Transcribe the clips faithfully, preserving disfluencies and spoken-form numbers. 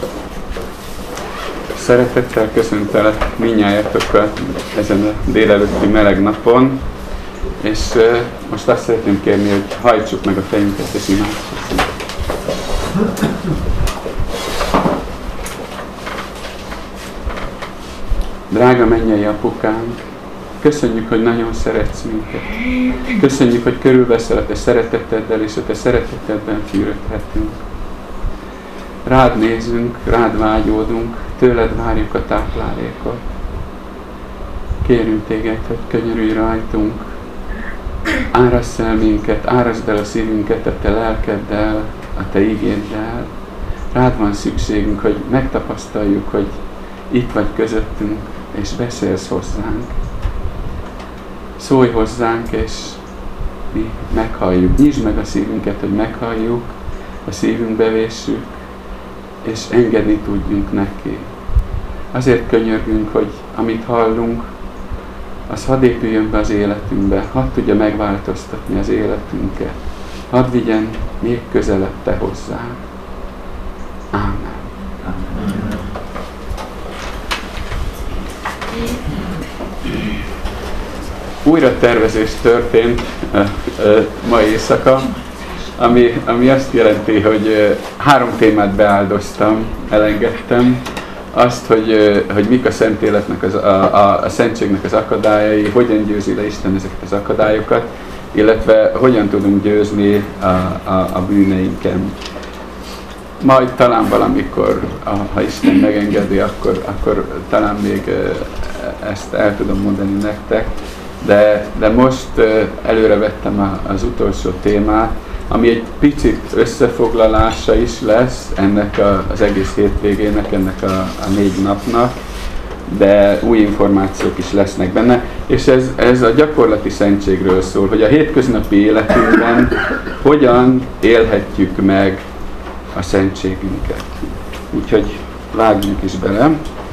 Szeretettel köszöntelek mindnyájatokat ezen a délelőtti meleg napon, és uh, most azt szeretném kérni, hogy hajtsuk meg a fejünket és imádkozzunk. Drága mennyei apukánk, köszönjük, hogy nagyon szeretsz minket. Köszönjük, hogy körülveszel a te szereteteddel, és a te szeretetedben fürödhetünk. Rád nézünk, rád vágyódunk, tőled várjuk a táplálékot. Kérünk téged, hogy könyörülj rajtunk, árassz el minket, árasd el a szívünket a te lelkeddel, a te igéddel. Rád van szükségünk, hogy megtapasztaljuk, hogy itt vagy közöttünk, és beszélsz hozzánk. Szólj hozzánk, és mi meghalljuk. Nyisd meg a szívünket, hogy meghalljuk, a szívünkbe véssük, és engedni tudjunk neki. Azért könyörgünk, hogy amit hallunk, az hadd épüljön be az életünkbe, hadd tudja megváltoztatni az életünket, hadd vigyen még közelebb te hozzánk. Ámen. Amen. Újra tervezés történt uh, uh, ma éjszaka, ami, ami azt jelenti, hogy uh, három témát beáldoztam, elengedtem. Azt, hogy, uh, hogy mik a szent életnek, az, a, a, a szentségnek az akadályai, hogyan győzi le Isten ezeket az akadályokat, illetve hogyan tudunk győzni a, a, a bűneinken. Majd talán valamikor, ha Isten megengedi, akkor, akkor talán még uh, ezt el tudom mondani nektek. De, de most uh, előre vettem a, az utolsó témát, ami egy picit összefoglalása is lesz ennek a, az egész hétvégének, ennek a, a négy napnak, de új információk is lesznek benne, és ez, ez a gyakorlati szentségről szól, hogy a hétköznapi életünkben hogyan élhetjük meg a szentségünket. Úgyhogy vágjunk is bele.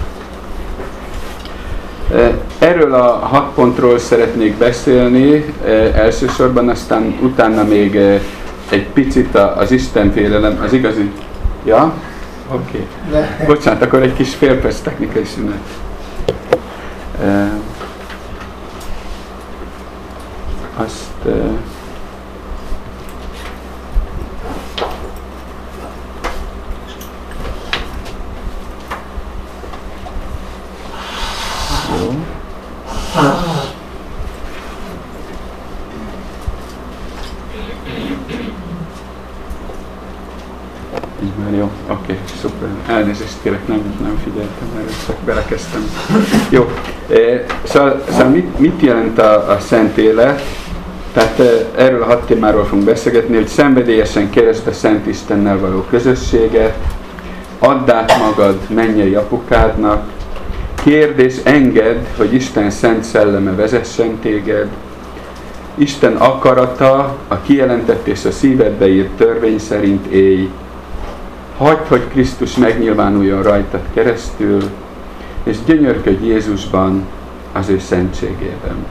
Erről a hat pontról szeretnék beszélni elsősorban, aztán utána még egy picit az istenfélelem, az igazi... Ja? Oké. Okay. Bocsánat, akkor egy kis fél perc technikai szünet. Azt... Jó, oké, okay, szuper. Elnézést kérek, nem, nem figyeltem, erről csak belekezdtem. Jó, e, szóval, szóval mit, mit jelent a, a szent élet? Tehát e, erről a hat témáról fogunk beszélgetni, hogy szenvedélyesen keresd a Szent Istennel való közösséget, add át magad mennyei apukádnak, kérd és engedd, hogy Isten szent szelleme vezessen téged, Isten akarata, a kijelentett és a szívedbe írt törvény szerint élj, hagyd, hogy Krisztus megnyilvánuljon rajtad keresztül, és gyönyörködj Jézusban, az ő szentségében.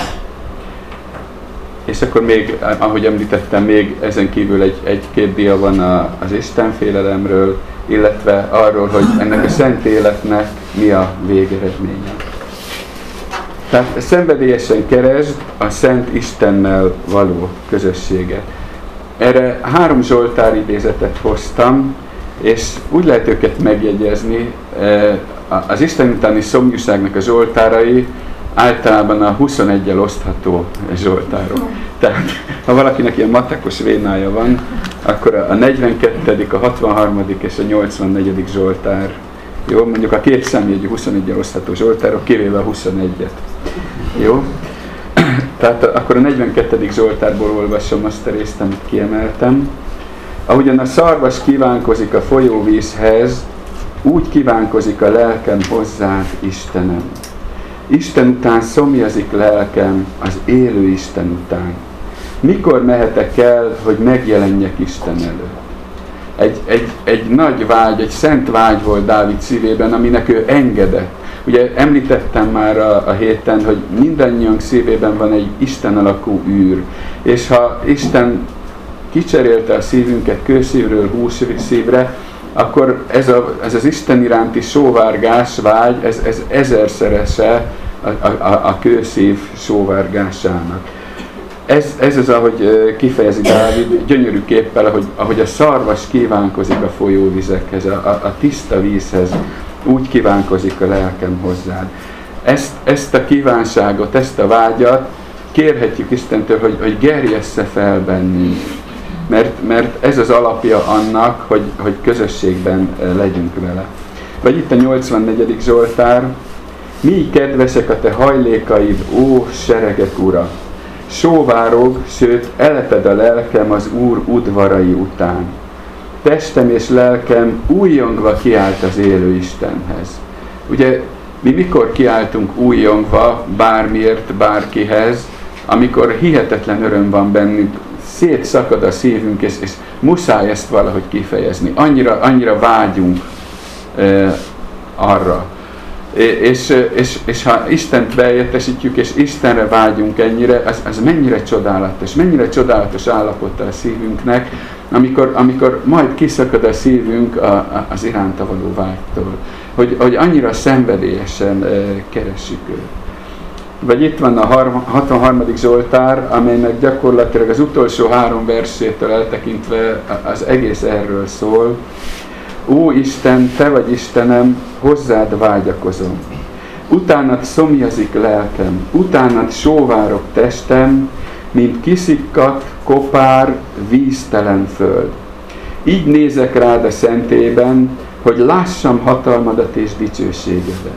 És akkor még, ahogy említettem, még ezen kívül egy, egy-két dia van a, az istenfélelemről, illetve arról, hogy ennek a szent életnek mi a végeredménye. Tehát szenvedélyesen keresd a Szent Istennel való közösséget. Erre három Zsoltár idézetet hoztam, és úgy lehet őket megjegyezni, az Isten utáni szomjúságnak a zsoltárai általában a huszoneggyel osztható zsoltárok. Tehát, ha valakinek ilyen matekos vénája van, akkor a negyvenkettedik, a hatvanharmadik és a nyolcvannegyedik zsoltár. Jó, mondjuk a két számjegyű huszoneggyel osztható zsoltárok, kivéve a huszonegyet. Jó? Tehát akkor a negyvenkettedik zsoltárból olvasom azt a részt, amit kiemeltem. Ahogyan a szarvas kívánkozik a folyóvízhez, úgy kívánkozik a lelkem hozzád, Istenem. Isten után szomjazik lelkem, az élő Isten után. Mikor mehetek el, hogy megjelenjek Isten előtt? Egy, egy, egy nagy vágy, egy szent vágy volt Dávid szívében, aminek ő engedett. Ugye említettem már a, a héten, hogy mindannyiunk szívében van egy Isten alakú űr. És ha Isten kicserélte a szívünket kőszívről hússzívre, akkor ez, a, ez az Isten iránti sóvárgás, vágy, ez, ez ezerszerese a, a, a kőszív sóvárgásának. Ez, ez az, ahogy kifejezi Dávid, gyönyörű képpel, ahogy, ahogy a szarvas kívánkozik a folyóvizekhez, a, a, a tiszta vízhez, úgy kívánkozik a lelkem hozzád. Ezt, ezt a kívánságot, ezt a vágyat kérhetjük Istentől, hogy, hogy gerjessze fel bennünk. Mert, mert ez az alapja annak, hogy, hogy közösségben legyünk vele. Vagy itt a nyolcvannegyedik Zsoltár. Mi kedvesek a te hajlékaid, ó seregek ura! Sóvárog, sőt eleped a lelkem az Úr udvarai után. Testem és lelkem újjongva kiált az élő Istenhez. Ugye mi mikor kiáltunk újjongva bármiért, bárkihez, amikor hihetetlen öröm van bennünk, szétszakad a szívünk, és, és muszáj ezt valahogy kifejezni. Annyira, annyira vágyunk e, arra. És, és, és ha Istent beértesítjük, és Istenre vágyunk ennyire, az, az mennyire csodálatos, mennyire csodálatos állapota a szívünknek, amikor, amikor majd kiszakad a szívünk a, a, az iránta való vágytól. Hogy, hogy annyira szenvedélyesen e, keressük őt. Vagy itt van a hatvanharmadik Zsoltár, amelynek gyakorlatilag az utolsó három versétől eltekintve az egész erről szól. Ó Isten, te vagy Istenem, hozzád vágyakozom. Utánad szomjazik lelkem, utánad sóvárok testem, mint kiszikkadt, kopár, víztelen föld. Így nézek rád a szentében, hogy lássam hatalmadat és dicsőségedet.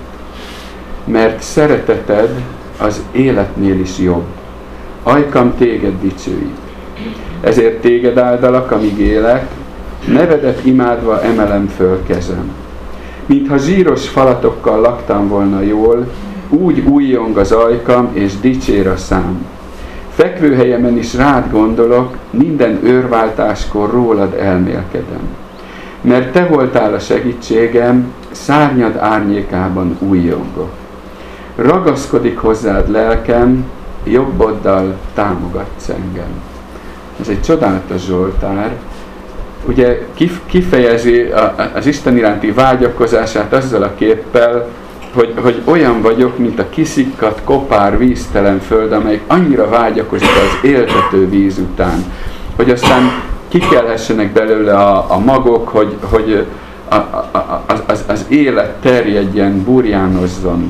Mert szereteted az életnél is jobb. Ajkam téged dicsőít. Ezért téged áldalak, amíg élek, nevedet imádva emelem föl kezem. Mintha zsíros falatokkal laktam volna jól, úgy újjong az ajkam és dicsér a szám. Fekvőhelyemen is rád gondolok, minden őrváltáskor rólad elmélkedem. Mert te voltál a segítségem, szárnyad árnyékában újjongok. Ragaszkodik hozzád lelkem, jobboddal támogatsz engem. Ez egy csodálatos Zsoltár. Ugye kifejezi az Isten iránti vágyakozását azzal a képpel, hogy, hogy olyan vagyok, mint a kiszikkadt, kopár, víztelen föld, amelyik annyira vágyakozik az éltető víz után, hogy aztán kikelhessenek belőle a, a magok, hogy, hogy a, a, az, az, az élet terjedjen, burjánozzon.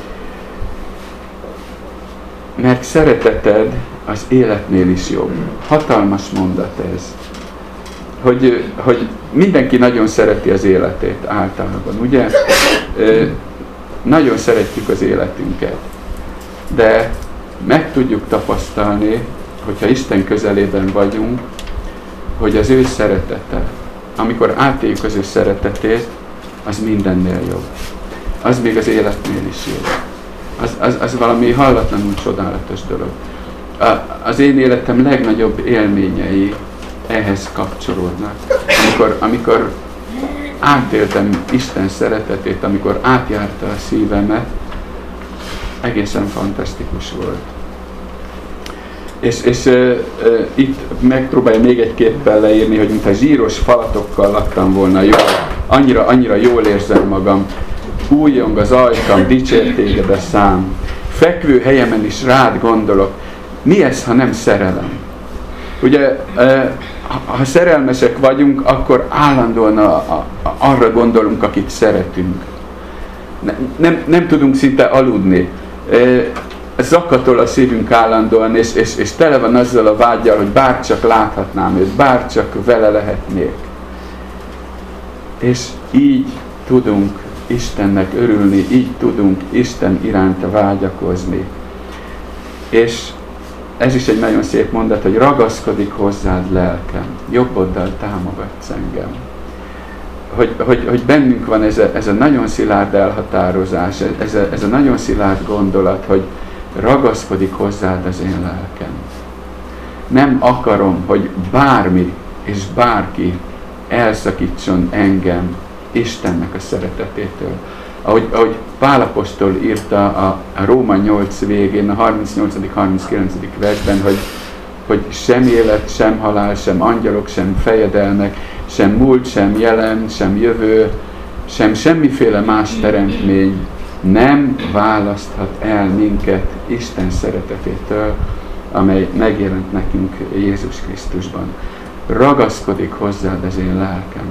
Mert szereteted az életnél is jobb. Hatalmas mondat ez. Hogy, hogy mindenki nagyon szereti az életét általában, ugye? Nagyon szeretjük az életünket. De meg tudjuk tapasztalni, hogyha Isten közelében vagyunk, hogy az ő szeretete, amikor átéljük az ő szeretetét, az mindennél jobb. Az még az életnél is jobb. Az, az, az valami hallatlanul csodálatos dolog. A, az én életem legnagyobb élményei ehhez kapcsolódnak. Amikor, amikor átéltem Isten szeretetét, amikor átjárta a szívemet, egészen fantasztikus volt. És, és e, e, itt megpróbálja még egy képpel leírni, hogy mintha zsíros falatokkal laktam volna jól, annyira, annyira jól érzem magam, újjong az ajkam, dicsér téged a szám, fekvő helyemen is rád gondolok. Mi ez, ha nem szerelem? Ugye, e, ha szerelmesek vagyunk, akkor állandóan a, a, a, arra gondolunk, akit szeretünk. Ne, nem, nem tudunk szinte aludni. E, zakatol a szívünk állandóan, és, és, és tele van azzal a vággyal, hogy bárcsak láthatnám őt, bárcsak vele lehetnék. És így tudunk Istennek örülni, így tudunk Isten iránta vágyakozni. És ez is egy nagyon szép mondat, hogy ragaszkodik hozzád lelkem, jobboddal támogatsz engem. Hogy, hogy, hogy bennünk van ez a, ez a nagyon szilárd elhatározás, ez a, ez a nagyon szilárd gondolat, hogy ragaszkodik hozzád az én lelkem. Nem akarom, hogy bármi és bárki elszakítson engem Istennek a szeretetétől. Ahogy, ahogy Pál apostol írta a, a Róma nyolc végén, a harmincnyolcadik harminckilencedik versben, hogy, hogy sem élet, sem halál, sem angyalok, sem fejedelmek, sem múlt, sem jelen, sem jövő, sem semmiféle más teremtmény nem választhat el minket Isten szeretetétől, amely megjelent nekünk Jézus Krisztusban. Ragaszkodik hozzád az én lelkem.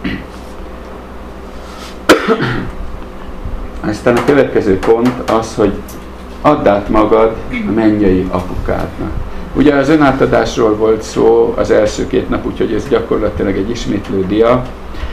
Aztán a következő pont az, hogy add át magad a mennyei apukádnak. Ugye az önátadásról volt szó az első két nap, úgyhogy ez gyakorlatilag egy ismétlő dia.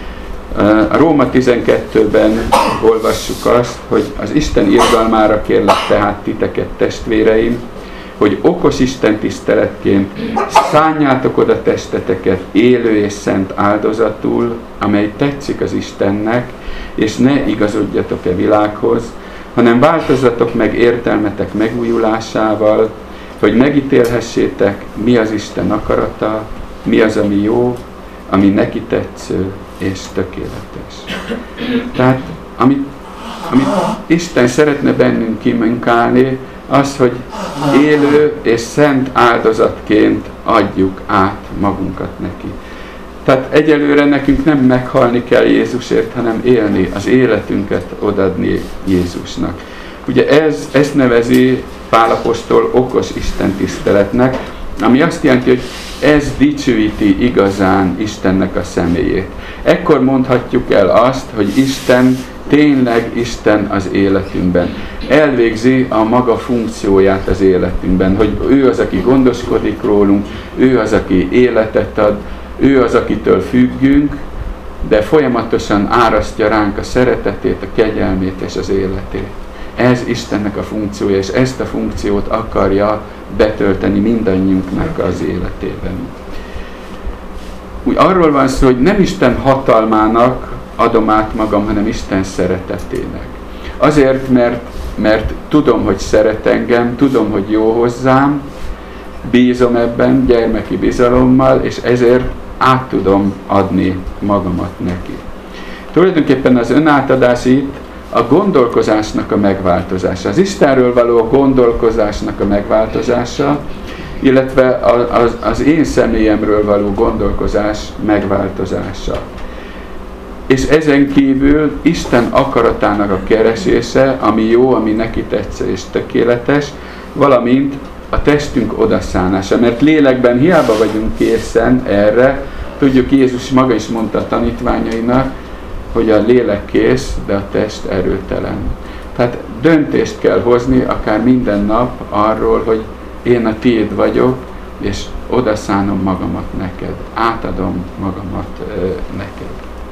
A Róma tizenkettőben olvassuk azt, hogy az Isten irgalmára kérlek tehát titeket, testvéreim, hogy okos Isten tiszteletként szánjátok oda testeteket élő és szent áldozatul, amely tetszik az Istennek, és ne igazodjatok-e világhoz, hanem változzatok meg értelmetek megújulásával, hogy megítélhessétek, mi az Isten akarata, mi az, ami jó, ami neki tetsző és tökéletes. Tehát, amit, amit Isten szeretne bennünk kimunkálni, az, hogy élő és szent áldozatként adjuk át magunkat neki. Tehát egyelőre nekünk nem meghalni kell Jézusért, hanem élni, az életünket odadni Jézusnak. Ugye ez, ezt nevezi Pál apostol okos Isten tiszteletnek, ami azt jelenti, hogy ez dicsőíti igazán Istennek a személyét. Ekkor mondhatjuk el azt, hogy Isten tényleg Isten az életünkben. Elvégzi a maga funkcióját az életünkben, hogy ő az, aki gondoskodik rólunk, ő az, aki életet ad, ő az, akitől függünk, de folyamatosan árasztja ránk a szeretetét, a kegyelmét és az életét. Ez Istennek a funkciója, és ezt a funkciót akarja betölteni mindannyiunknak az életében. Úgy arról van szó, hogy nem Isten hatalmának adom át magam, hanem Isten szeretetének. Azért, mert, mert tudom, hogy szeret engem, tudom, hogy jó hozzám, bízom ebben gyermeki bizalommal, és ezért át tudom adni magamat neki. Tulajdonképpen az önátadás itt a gondolkozásnak a megváltozása, az Istenről való gondolkozásnak a megváltozása, illetve az, az én személyemről való gondolkozás megváltozása. És ezen kívül Isten akaratának a keresése, ami jó, ami neki tetsző és tökéletes, valamint a testünk odaszánása, mert lélekben hiába vagyunk készen erre, tudjuk, Jézus maga is mondta a tanítványainak, hogy a lélek kész, de a test erőtelen. Tehát döntést kell hozni, akár minden nap arról, hogy én a tiéd vagyok, és odaszánom magamat neked, átadom magamat ö, neked.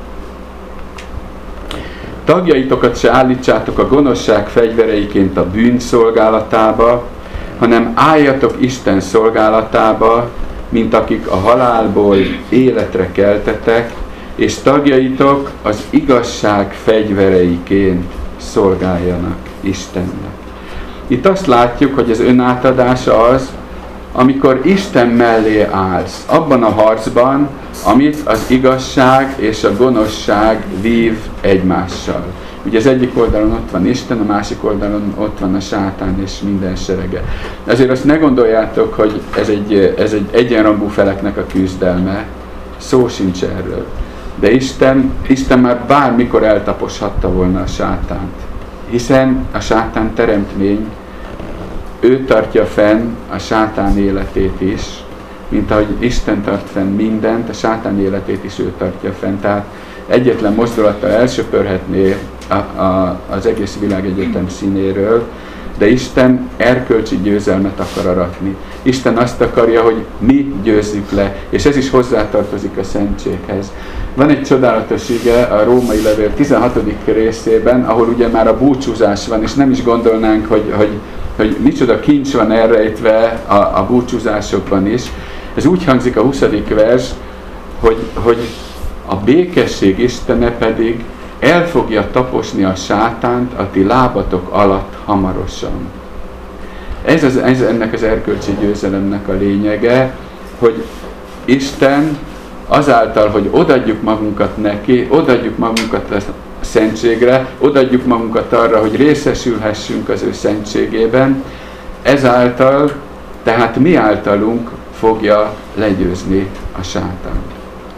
Tagjaitokat se állítsátok a gonoszság fegyvereiként a bűn szolgálatába, hanem álljatok Isten szolgálatába, mint akik a halálból életre keltetek, és tagjaitok az igazság fegyvereiként szolgáljanak Istennek. Itt azt látjuk, hogy az önátadás az, amikor Isten mellé állsz, abban a harcban, amit az igazság és a gonoszság vív egymással. Ugye az egyik oldalon ott van Isten, a másik oldalon ott van a sátán és minden serege. Azért azt ne gondoljátok, hogy ez egy, ez egy egyenrangú feleknek a küzdelme, szó sincs erről. De Isten, Isten már bármikor eltaposhatta volna a sátánt, hiszen a sátán teremtmény, ő tartja fenn a sátán életét is, mint ahogy Isten tart fenn mindent, a sátán életét is ő tartja fenn. Tehát egyetlen mozdulattal elsöpörhetné a, a, az egész világegyetem színéről, de Isten erkölcsi győzelmet akar aratni. Isten azt akarja, hogy mi győzzük le, és ez is hozzátartozik a szentséghez. Van egy csodálatos ige a Római levél tizenhatodik részében, ahol ugye már a búcsúzás van, és nem is gondolnánk, hogy, hogy, hogy micsoda kincs van elrejtve a, a búcsúzásokban is. Ez úgy hangzik a huszadik vers, hogy, hogy a békesség Istene pedig el fogja taposni a sátánt a ti lábatok alatt hamarosan. Ez, az, ez ennek az erkölcsi győzelemnek a lényege, hogy Isten azáltal, hogy odaadjuk magunkat neki, odaadjuk magunkat a szentségre, odaadjuk magunkat arra, hogy részesülhessünk az ő szentségében, ezáltal, tehát mi általunk fogja legyőzni a sátánt.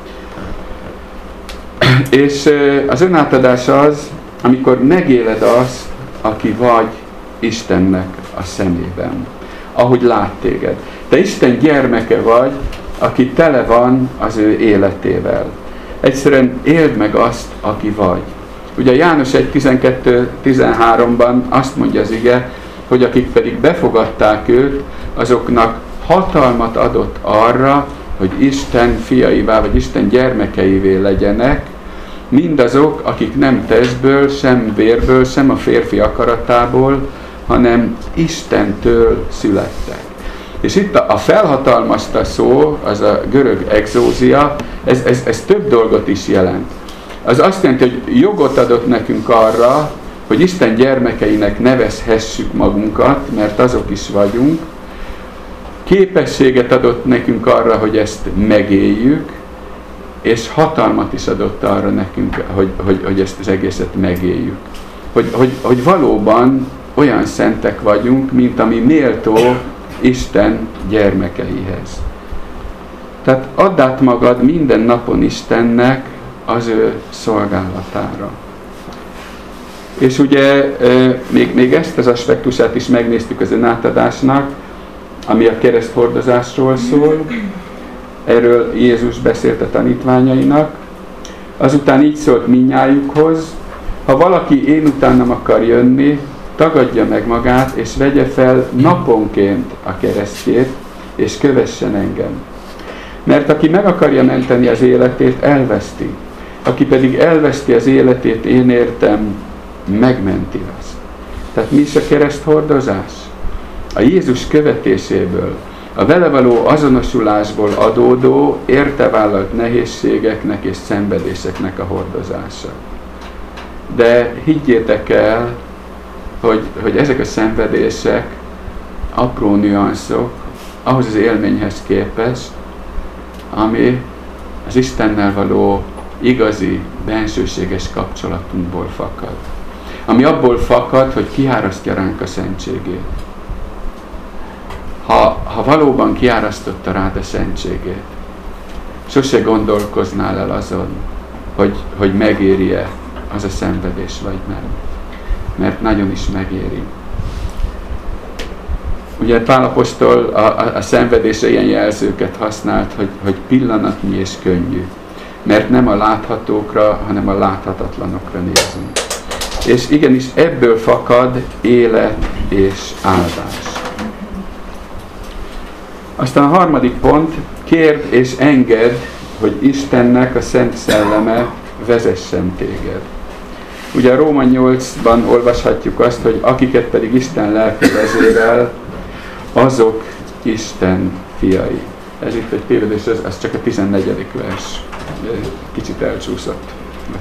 És az önátadás az, amikor megéled azt, aki vagy Istennek a szemében, ahogy lát téged. Te Isten gyermeke vagy, aki tele van az ő életével. Egyszerűen éld meg azt, aki vagy. Ugye János egy tizenkettő tizenháromban azt mondja az ige, hogy akik pedig befogadták őt, azoknak hatalmat adott arra, hogy Isten fiaivá, vagy Isten gyermekeivé legyenek, mindazok, akik nem testből, sem vérből, sem a férfi akaratából, hanem Istentől születtek. És itt a felhatalmazta szó, az a görög exózia, ez, ez, ez több dolgot is jelent. Az azt jelenti, hogy jogot adott nekünk arra, hogy Isten gyermekeinek nevezhessük magunkat, mert azok is vagyunk. Képességet adott nekünk arra, hogy ezt megéljük, és hatalmat is adott arra nekünk, hogy, hogy, hogy ezt az egészet megéljük. Hogy, hogy, hogy valóban olyan szentek vagyunk, mint ami méltó Isten gyermekeihez. Tehát add át magad minden napon Istennek az ő szolgálatára. És ugye még, még ezt az aspektusát is megnéztük az önátadásnak, ami a kereszthordozásról szól. Erről Jézus beszélt a tanítványainak. Azután így szólt mindnyájukhoz: ha valaki én utánam akar jönni, tagadja meg magát, és vegye fel naponként a keresztjét, és kövessen engem. Mert aki meg akarja menteni az életét, elveszti. Aki pedig elveszti az életét, én értem, megmenti azt. Tehát mi is a kereszthordozás? A Jézus követéséből, a vele való azonosulásból adódó, értevállalt nehézségeknek és szenvedéseknek a hordozása. De higgyétek el, hogy, hogy ezek a szenvedések apró nüanszok ahhoz az élményhez képest, ami az Istennel való igazi, bensőséges kapcsolatunkból fakad. Ami abból fakad, hogy kiárasztja ránk a szentségét. Ha, ha valóban kiárasztotta rád a szentségét, sose gondolkoznál el azon, hogy, hogy megéri-e az a szenvedés, vagy nem. Mert nagyon is megéri. Ugye Pál apostol a, a, a szenvedésre ilyen jelzőket használt, hogy, hogy pillanatnyi és könnyű. Mert nem a láthatókra, hanem a láthatatlanokra nézünk. És igenis ebből fakad élet és áldás. Aztán a harmadik pont: kérd és engedd, hogy Istennek a Szent Szelleme vezessen téged. Ugye a Róma nyolcban olvashatjuk azt, hogy akiket pedig Isten lelke vezérel, azok Isten fiai. Ez itt egy tévedés, ez, ez csak a tizennegyedik vers. Kicsit elcsúszott.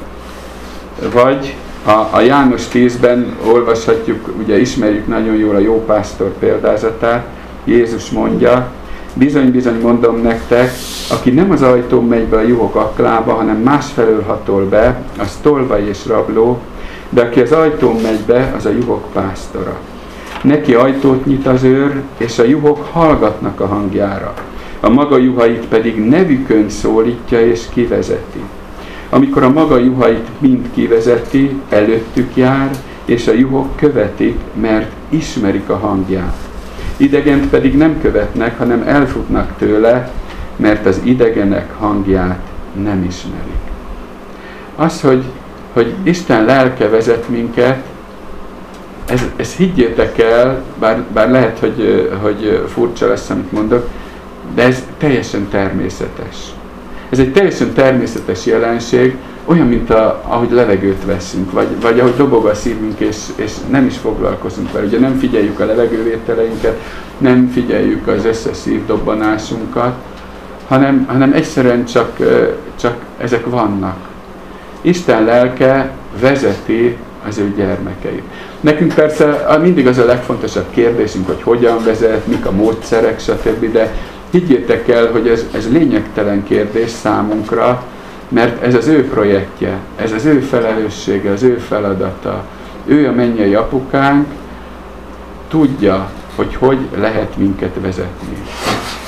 Vagy a, a János tízben olvashatjuk, ugye ismerjük nagyon jól a jó pásztor példázatát. Jézus mondja: bizony-bizony mondom nektek, aki nem az ajtón megy be a juhok aklába, hanem másfelől hatol be, az tolvaj és rabló, de aki az ajtón megy be, az a juhok pásztora. Neki ajtót nyit az őr, és a juhok hallgatnak a hangjára. A maga juhait pedig nevükön szólítja és kivezeti. Amikor a maga juhait mind kivezeti, előttük jár, és a juhok követik, mert ismerik a hangját. Idegent pedig nem követnek, hanem elfutnak tőle, mert az idegenek hangját nem ismerik. Az, hogy, hogy Isten lelke vezet minket, ez, ez higgyétek el, bár, bár lehet, hogy, hogy furcsa lesz, amit mondok, de ez teljesen természetes. Ez egy teljesen természetes jelenség, olyan, mint a, ahogy levegőt veszünk, vagy, vagy ahogy dobog a szívünk, és, és nem is foglalkozunk vele. Ugye nem figyeljük a levegővételeinket, nem figyeljük az összes szívdobbanásunkat, hanem, hanem egyszerűen csak, csak ezek vannak. Isten lelke vezeti az ő gyermekeit. Nekünk persze mindig az a legfontosabb kérdésünk, hogy hogyan vezet, mik a módszerek, stb. De higgyétek el, hogy ez, ez lényegtelen kérdés számunkra, mert ez az ő projektje, ez az ő felelőssége, az ő feladata. Ő a mennyei apukánk, tudja, hogy hogy lehet minket vezetni.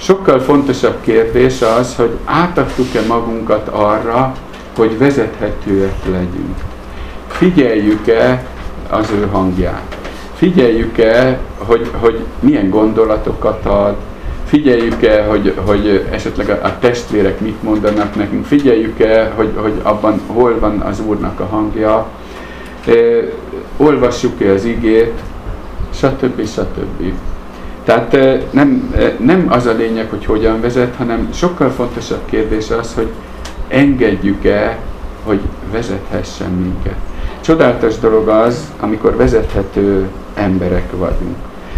Sokkal fontosabb kérdés az, hogy átadtuk-e magunkat arra, hogy vezethetőek legyünk. Figyeljük-e az ő hangját? Figyeljük-e, hogy, hogy milyen gondolatokat ad? Figyeljük-e, hogy, hogy esetleg a, a testvérek mit mondanak nekünk? Figyeljük-e, hogy, hogy abban hol van az Úrnak a hangja? E, olvassuk-e az igét? Stb. Stb. Tehát nem, nem az a lényeg, hogy hogyan vezet, hanem sokkal fontosabb kérdés az, hogy engedjük-e, hogy vezethessen minket. Csodálatos dolog az, amikor vezethető emberek vagyunk.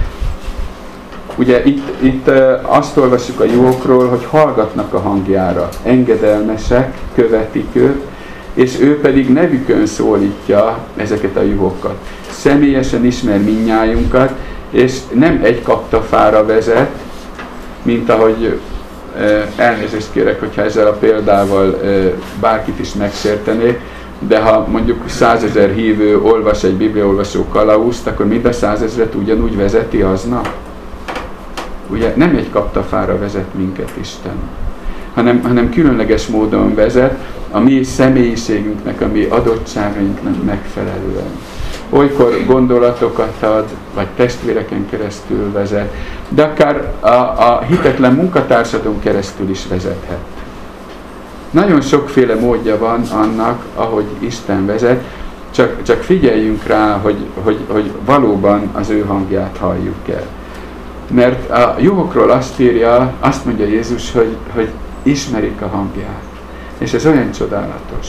Ugye itt, itt azt olvassuk a juhokról, hogy hallgatnak a hangjára, engedelmesek, követik őt, és ő pedig nevükön szólítja ezeket a juhokat. Személyesen ismer mindnyájunkat, és nem egy kaptafára vezet, mint ahogy elnézést kérek, hogyha ezzel a példával bárkit is megsértenék, de ha mondjuk százezer hívő olvas egy bibliaolvasó kalauzt, akkor mind a százezret ugyanúgy vezeti aznap. Ugye nem egy kaptafára vezet minket Isten, hanem, hanem különleges módon vezet a mi személyiségünknek, a mi adottságainknak megfelelően. Olykor gondolatokat ad, vagy testvéreken keresztül vezet, de akár a, a hitetlen munkatársadon keresztül is vezethet. Nagyon sokféle módja van annak, ahogy Isten vezet, csak, csak figyeljünk rá, hogy, hogy, hogy valóban az ő hangját halljuk el. Mert a juhokról azt írja, azt mondja Jézus, hogy, hogy ismerik a hangját. És ez olyan csodálatos.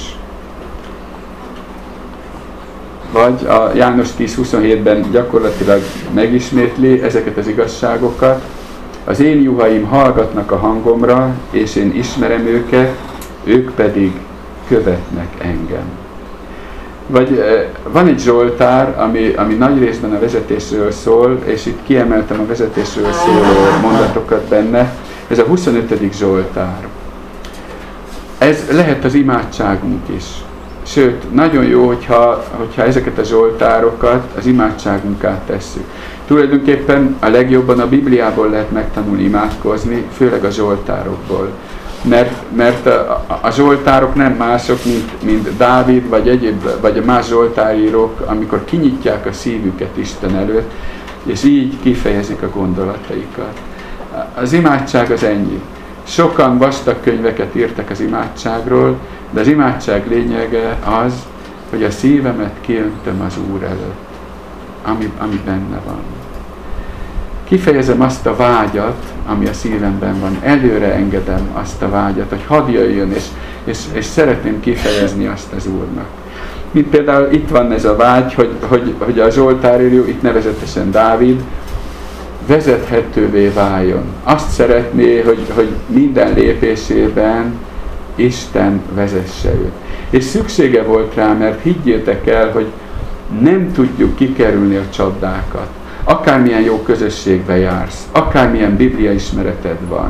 Vagy a János tíz huszonhétben gyakorlatilag megismétli ezeket az igazságokat. Az én juhaim hallgatnak a hangomra, és én ismerem őket, ők pedig követnek engem. Vagy van egy Zsoltár, ami, ami nagy részben a vezetésről szól, és itt kiemeltem a vezetésről szóló mondatokat benne. Ez a huszonötödik Zsoltár. Ez lehet az imádságunk is. Sőt, nagyon jó, hogyha, hogyha ezeket a zsoltárokat az imádságunká tesszük. Tulajdonképpen a legjobban a Bibliából lehet megtanulni imádkozni, főleg a zsoltárokból. Mert, mert a, a zsoltárok nem mások, mint, mint Dávid, vagy egyéb, vagy a más zsoltárírók, amikor kinyitják a szívüket Isten előtt, és így kifejezik a gondolataikat. Az imádság az ennyi. Sokan vastag könyveket írtak az imádságról, de az imádság lényege az, hogy a szívemet kiöntöm az Úr előtt, ami, ami benne van. Kifejezem azt a vágyat, ami a szívemben van. Előre engedem azt a vágyat, hogy hadd jöjjön, és, és, és szeretném kifejezni azt az Úrnak. Mint például itt van ez a vágy, hogy, hogy, hogy a zsoltáríró, itt nevezetesen Dávid, vezethetővé váljon. Azt szeretné, hogy, hogy minden lépésében Isten vezesse őt. És szüksége volt rá, mert higgyétek el, hogy nem tudjuk kikerülni a csapdákat. Akármilyen jó közösségbe jársz, akármilyen bibliaismereted van,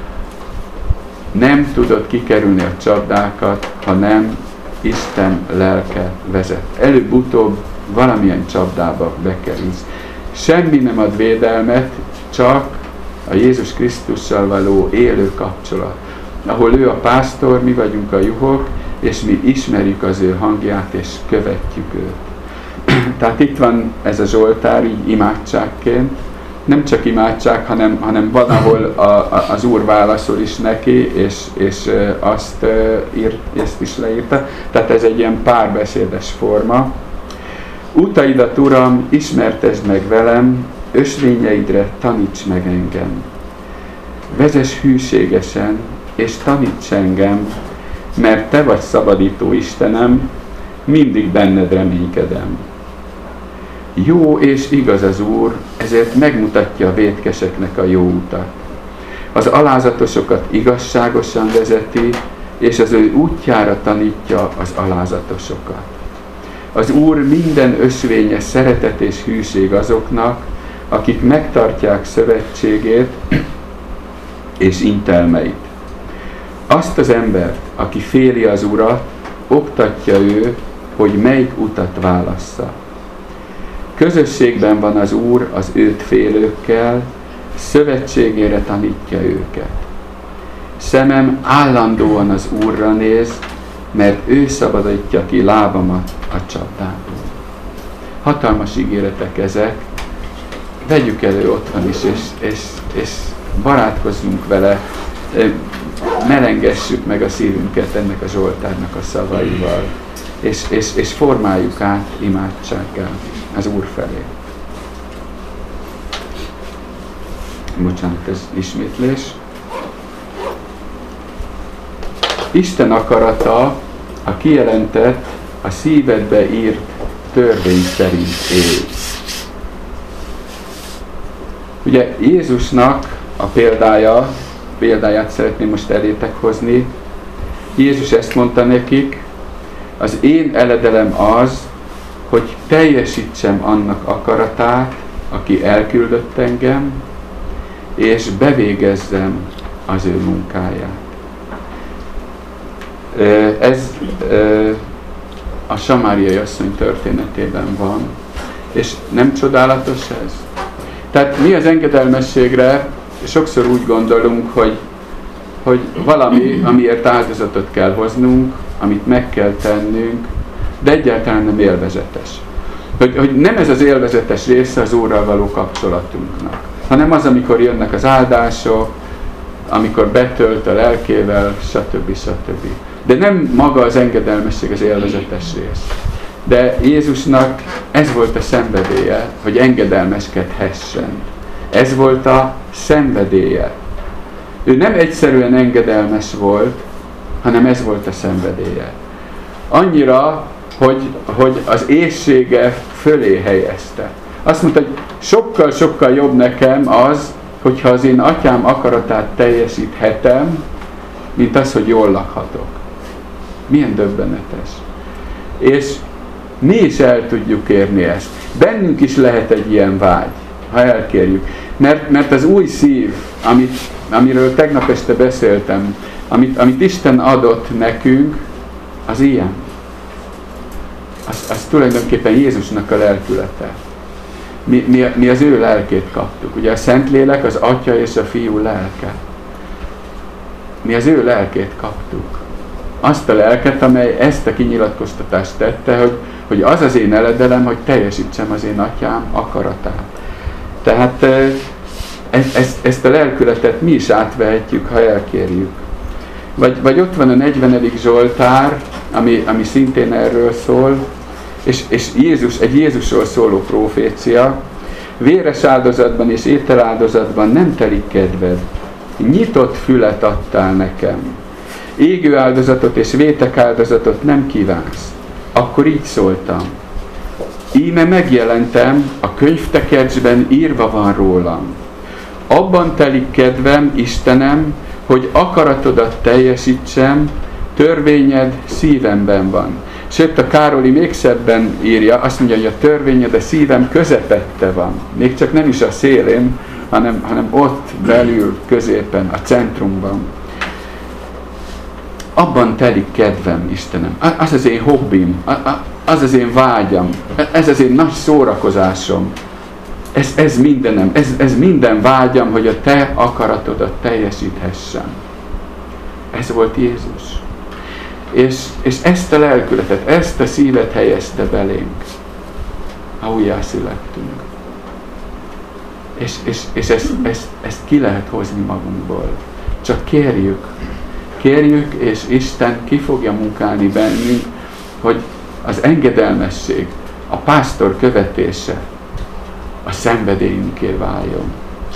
nem tudod kikerülni a csapdákat, ha nem Isten lelke vezet. Előbb-utóbb valamilyen csapdába bekerülsz. Semmi nem ad védelmet, csak a Jézus Krisztussal való élő kapcsolat, ahol ő a pásztor, mi vagyunk a juhok, és mi ismerjük az ő hangját, és követjük őt. Tehát itt van ez a zsoltár így imádságként, nem csak imádság, hanem, hanem van, ahol a, a, az Úr válaszol is neki, és, és azt, ír, ezt is leírta. Tehát ez egy ilyen párbeszédes forma. Utaidat, Uram, ismertesd meg velem, ösvényeidre taníts meg engem. Vezess hűségesen, és taníts engem, mert Te vagy szabadító Istenem, mindig benned reménykedem. Jó és igaz az Úr, ezért megmutatja a vétkeseknek a jó utat. Az alázatosokat igazságosan vezeti, és az ő útjára tanítja az alázatosokat. Az Úr minden ösvénye szeretet és hűség azoknak, akik megtartják szövetségét és intelmeit. Azt az embert, aki féli az Urat, oktatja ő, hogy melyik utat válassza. Közösségben van az Úr az őt félőkkel, szövetségére tanítja őket. Szemem állandóan az Úrra néz, mert ő szabadítja ki lábamat a csapdából. Hatalmas ígéretek ezek, vegyük elő otthon is, és, és, és barátkozzunk vele, melengessük meg a szívünket ennek a Zsoltárnak a szavaival, és, és, és formáljuk át imádsággá az Úr felé. Bocsánat, ez ismétlés. Isten akarata a kijelentett, a szívedbe írt törvény szerint él. Ugye Jézusnak a példája, példáját szeretném most elétek hozni. Jézus ezt mondta nekik, az én eledelem az, hogy teljesítsem annak akaratát, aki elküldött engem, és bevégezzem az ő munkáját. Ez a samáriai asszony történetében van, és nem csodálatos ez? Tehát mi az engedelmességre sokszor úgy gondolunk, hogy, hogy valami, amiért áldozatot kell hoznunk, amit meg kell tennünk, de egyáltalán nem élvezetes. Hogy, hogy nem ez az élvezetes része az Úrral való kapcsolatunknak, hanem az, amikor jönnek az áldások, amikor betölt a lelkével, stb. stb. De nem maga az engedelmesség az élvezetes rész. De Jézusnak ez volt a szenvedélye, hogy engedelmeskedhessen. Ez volt a szenvedélye. Ő nem egyszerűen engedelmes volt, hanem ez volt a szenvedélye. Annyira, hogy, hogy az éhsége fölé helyezte. Azt mondta, hogy sokkal-sokkal jobb nekem az, hogyha az én atyám akaratát teljesíthetem, mint az, hogy jól lakhatok. Milyen döbbenetes. És mi is el tudjuk érni ezt. Bennünk is lehet egy ilyen vágy, ha elkérjük. Mert, mert az új szív, amit, amiről tegnap este beszéltem, amit, amit Isten adott nekünk, az ilyen. Az, az tulajdonképpen Jézusnak a lelkülete. Mi, mi, mi az ő lelkét kaptuk. Ugye a Szentlélek az Atya és a Fiú lelke. Mi az ő lelkét kaptuk. Azt a lelket, amely ezt a kinyilatkoztatást tette, hogy, hogy az az én eledelem, hogy teljesítsem az én atyám akaratát. Tehát ez, ez, ezt a lelkületet mi is átvehetjük, ha elkérjük. Vagy, vagy ott van a negyvenedik Zsoltár, ami, ami szintén erről szól, és, és Jézus, egy Jézusról szóló profécia. Véres áldozatban és ételáldozatban nem telik kedved. Nyitott fület adtál nekem. Égő áldozatot és vétek áldozatot nem kívánsz. Akkor így szóltam. Íme megjelentem, a könyvtekercsben írva van rólam. Abban telik kedvem, Istenem, hogy akaratodat teljesítsem, törvényed szívemben van. Sőt, a Károli még szebben írja, azt mondja, hogy a törvényed a szívem közepette van. Még csak nem is a szélén, hanem, hanem ott belül, középen, a centrumban. Abban telik kedvem, Istenem. Az az én hobbim, az az én vágyam, ez az én nagy szórakozásom. Ez, ez mindenem, ez, ez minden vágyam, hogy a te akaratodat teljesíthessem. Ez volt Jézus. És, és ezt a lelkületet, ezt a szívet helyezte belénk, ha újjászülettünk. És, és, és ezt, ezt, ezt ki lehet hozni magunkból. Csak kérjük, kérjük, és Isten ki fogja munkálni bennünk, hogy az engedelmesség, a pásztor követése a szenvedélyünké váljon.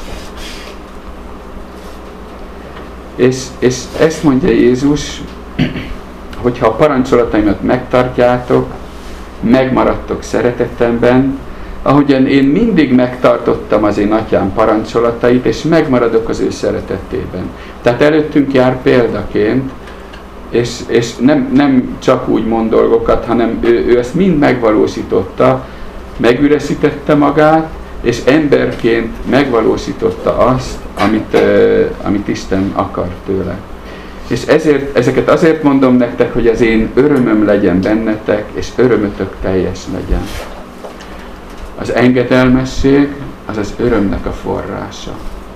És, és ezt mondja Jézus, hogyha a parancsolataimat megtartjátok, megmaradtok szeretetemben, ahogyan én mindig megtartottam az én atyám parancsolatait, és megmaradok az ő szeretetében. Tehát előttünk jár példaként, és, és nem, nem csak úgy mond dolgokat, hanem ő, ő ezt mind megvalósította, megüresítette magát, és emberként megvalósította azt, amit, uh, amit Isten akar tőle. És ezért, ezeket azért mondom nektek, hogy az én örömöm legyen bennetek, és örömötök teljes legyen. Az engedelmesség az az örömnek a forrása.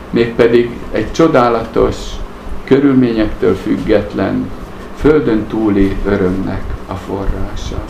mégpedig egy csodálatos, körülményektől független, földön túli örömnek a forrása.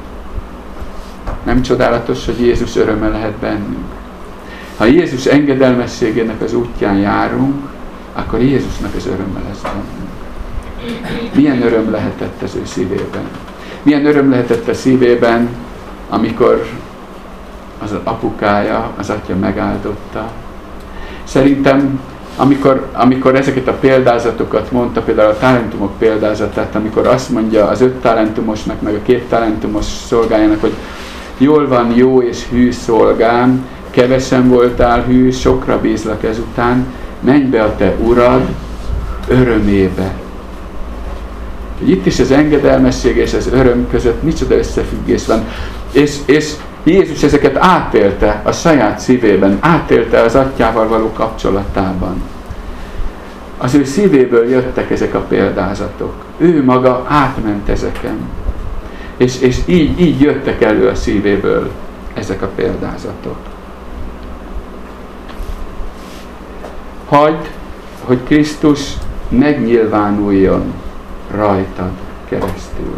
Nem csodálatos, hogy Jézus öröme lehet bennünk? Ha Jézus engedelmességének az útján járunk, akkor Jézusnak az öröme lesz bennünk. Milyen öröm lehetett az ő szívében? Milyen öröm lehetett a szívében, amikor az apukája, az atya megáldotta? Szerintem, amikor, amikor ezeket a példázatokat mondta, például a talentumok példázatát, amikor azt mondja az öt talentumosnak, meg a két talentumos szolgájának, hogy jól van, jó és hű szolgám, kevesen voltál hű, sokra bízlak ezután, menj be a te urad örömébe. Itt is az engedelmesség és az öröm között micsoda összefüggés van. És, és Jézus ezeket átélte a saját szívében, átélte az atyával való kapcsolatában. Az ő szívéből jöttek ezek a példázatok. Ő maga átment ezeken. És, és így, így jöttek elő a szívéből ezek a példázatok. Hagyd, hogy Krisztus megnyilvánuljon rajtad keresztül.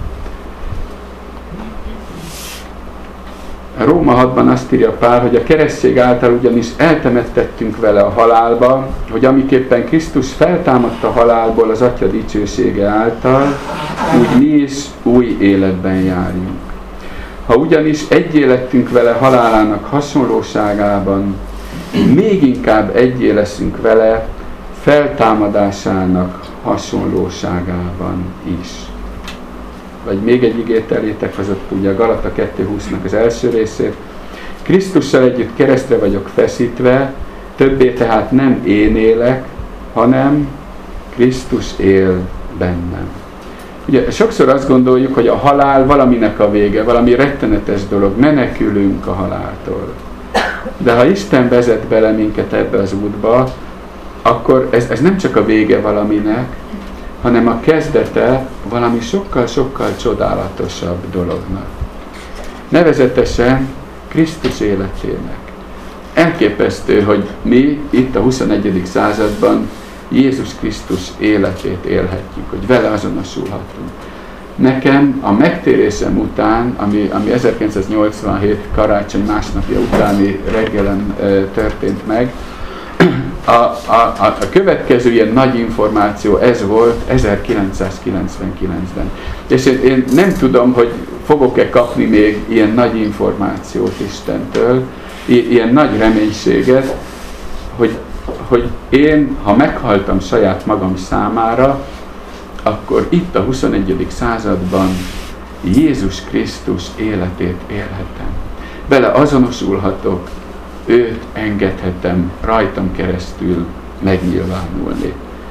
A Róma hatban azt írja Pál, hogy a keresztség által ugyanis eltemettettünk vele a halálba, hogy amiképpen Krisztus feltámadt a halálból az Atya dicsősége által, úgy mi is új életben járjunk. Ha ugyanis egyé lettünk vele halálának hasonlóságában, még inkább egyé leszünk vele feltámadásának hasonlóságában is. Vagy még egy igét elétek, az ott ugye a Galata kettő húsznak az első részét. Krisztussal együtt keresztre vagyok feszítve, többé tehát nem én élek, hanem Krisztus él bennem. Ugye sokszor azt gondoljuk, hogy a halál valaminek a vége, valami rettenetes dolog, menekülünk a haláltól. De ha Isten vezet bele minket ebbe az útba, akkor ez, ez nem csak a vége valaminek, hanem a kezdete valami sokkal-sokkal csodálatosabb dolognak. Nevezetesen Krisztus életének. Elképesztő, hogy mi itt a huszonegyedik században Jézus Krisztus életét élhetjük, hogy vele azonosulhatunk. Nekem a megtérésem után, ami, ami ezerkilencszáznyolcvanhét karácsony másnapja utáni reggelen e, történt meg, a, a, a következő ilyen nagy információ ez volt ezerkilencszázkilencvenkilencben. És én, én nem tudom, hogy fogok-e kapni még ilyen nagy információt Istentől, i- ilyen nagy reménységet, hogy, hogy én, ha meghaltam saját magam számára, akkor itt a huszonegyedik században Jézus Krisztus életét élhetem. Bele azonosulhatok, őt engedhetem rajtam keresztül megnyilvánulni.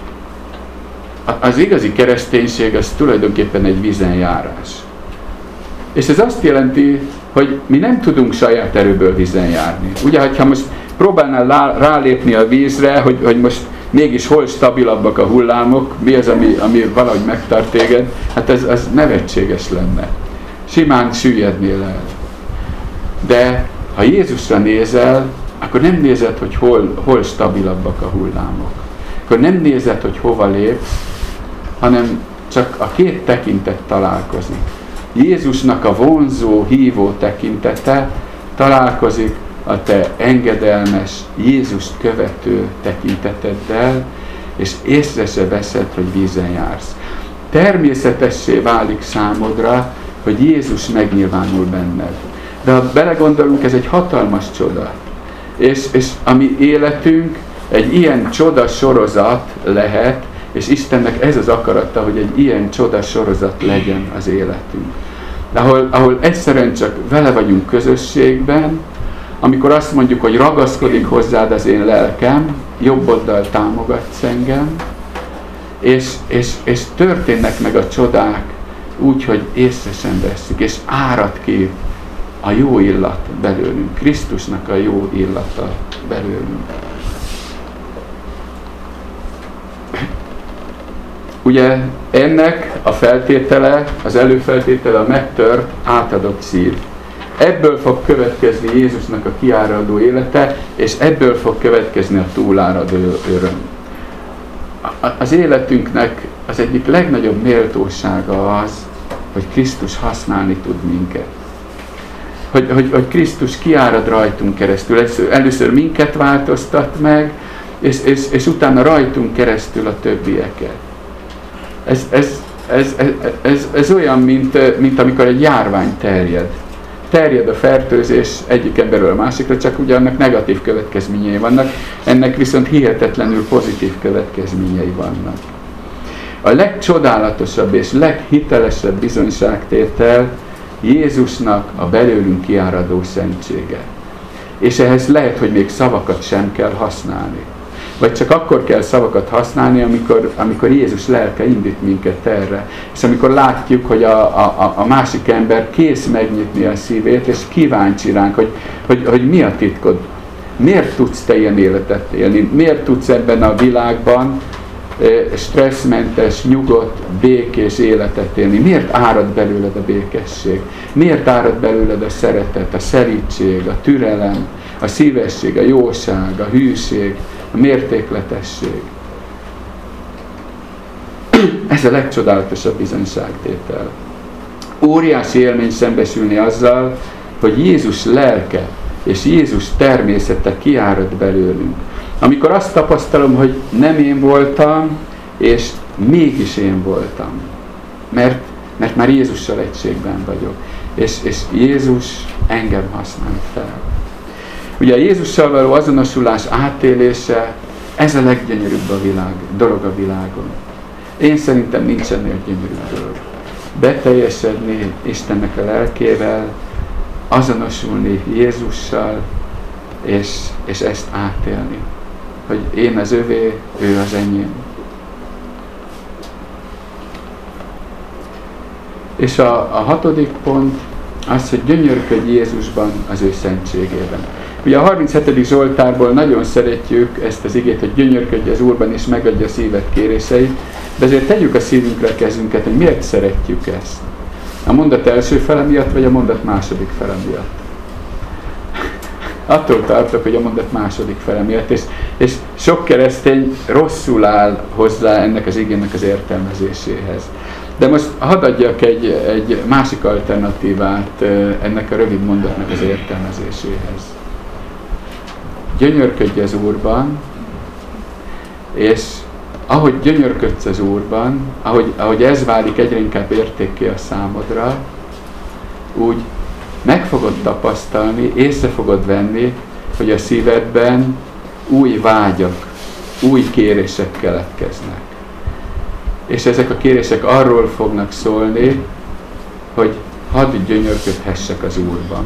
Az igazi kereszténység az tulajdonképpen egy vízen járás. És ez azt jelenti, hogy mi nem tudunk saját erőből vízen járni. Ugye, ha most próbálnál rálépni a vízre, hogy, hogy most mégis hol stabilabbak a hullámok, mi az, ami, ami valahogy megtart téged, hát ez, ez nevetséges lenne. Simán süllyednél el. De ha Jézusra nézel, akkor nem nézed, hogy hol, hol stabilabbak a hullámok. Akkor nem nézed, hogy hova lépsz, hanem csak a két tekintet találkozik. Jézusnak a vonzó, hívó tekintete találkozik a te engedelmes, Jézust követő tekinteteddel, és észre se veszed, hogy vízen jársz. Természetessé válik számodra, hogy Jézus megnyilvánul benned. De ha belegondolunk, ez egy hatalmas csoda. És, és a mi életünk egy ilyen csoda sorozat lehet, és Istennek ez az akarata, hogy egy ilyen csoda sorozat legyen az életünk. De ahol, ahol egyszerűen csak vele vagyunk közösségben, amikor azt mondjuk, hogy ragaszkodik hozzád az én lelkem, jobb oldal támogatsz engem, és, és, és történnek meg a csodák úgy, hogy észre sem vesszük, és árad ki a jó illat belőlünk, Krisztusnak a jó illata belőlünk. Ugye ennek a feltétele, az előfeltétele a megtört, átadott szív. Ebből fog következni Jézusnak a kiáradó élete, és ebből fog következni a túláradó öröm. Az életünknek az egyik legnagyobb méltósága az, hogy Krisztus használni tud minket. Hogy, hogy, hogy Krisztus kiárad rajtunk keresztül. Először, először minket változtat meg, és, és, és utána rajtunk keresztül a többieket. Ez, ez, ez, ez, ez, ez olyan, mint, mint amikor egy járvány terjed. Terjed a fertőzés egyik emberről a másikra, csak ugye annak negatív következményei vannak, ennek viszont hihetetlenül pozitív következményei vannak. A legcsodálatosabb és leghitelesebb bizonyságtétel Jézusnak a belőlünk kiáradó szentsége. És ehhez lehet, hogy még szavakat sem kell használni. Vagy csak akkor kell szavakat használni, amikor, amikor Jézus lelke indít minket erre. És amikor látjuk, hogy a, a, a másik ember kész megnyitni a szívét, és kíváncsi ránk, hogy, hogy, hogy mi a titkod. Miért tudsz te ilyen életet élni? Miért tudsz ebben a világban stresszmentes, nyugodt, békés életet élni? Miért árad belőled a békesség? Miért árad belőled a szeretet, a szelídség, a türelem, a szívesség, a jóság, a hűség, a mértékletesség? Ez a legcsodálatosabb bizonyságtétel. Óriási élmény szembesülni azzal, hogy Jézus lelke és Jézus természete kiárad belőlünk. Amikor azt tapasztalom, hogy nem én voltam, és mégis én voltam. Mert, mert már Jézussal egységben vagyok. És, és Jézus engem használt fel. Ugye a Jézussal való azonosulás átélése, ez a leggyönyörűbb a világ, dolog a világon. Én szerintem nincs ennél gyönyörűbb dolog. Beteljesedni Istennek a lelkével, azonosulni Jézussal, és, és ezt átélni. Hogy én az övé, ő az enyém. És a, a hatodik pont az, hogy gyönyörködj Jézusban, az ő szentségében. Ugye a harminchetedik Zsoltárból nagyon szeretjük ezt az igét, hogy gyönyörködj az Úrban, és megadja a szíved kéréseit, de azért tegyük a szívünkre a kezünket, hogy miért szeretjük ezt. A mondat első fele miatt, vagy a mondat második fele miatt? Attól tartok, hogy a mondat második fele miatt, és, és sok keresztény rosszul áll hozzá ennek az igének az értelmezéséhez. De most hadd adjak egy, egy másik alternatívát ennek a rövid mondatnak az értelmezéséhez. Gyönyörködj az Úrban, és ahogy gyönyörködsz az Úrban, ahogy, ahogy ez válik egyre inkább értékké a számodra, úgy meg fogod tapasztalni, észre fogod venni, hogy a szívedben új vágyak, új kérések keletkeznek. És ezek a kérések arról fognak szólni, hogy hadd gyönyörködhessek az Úrban.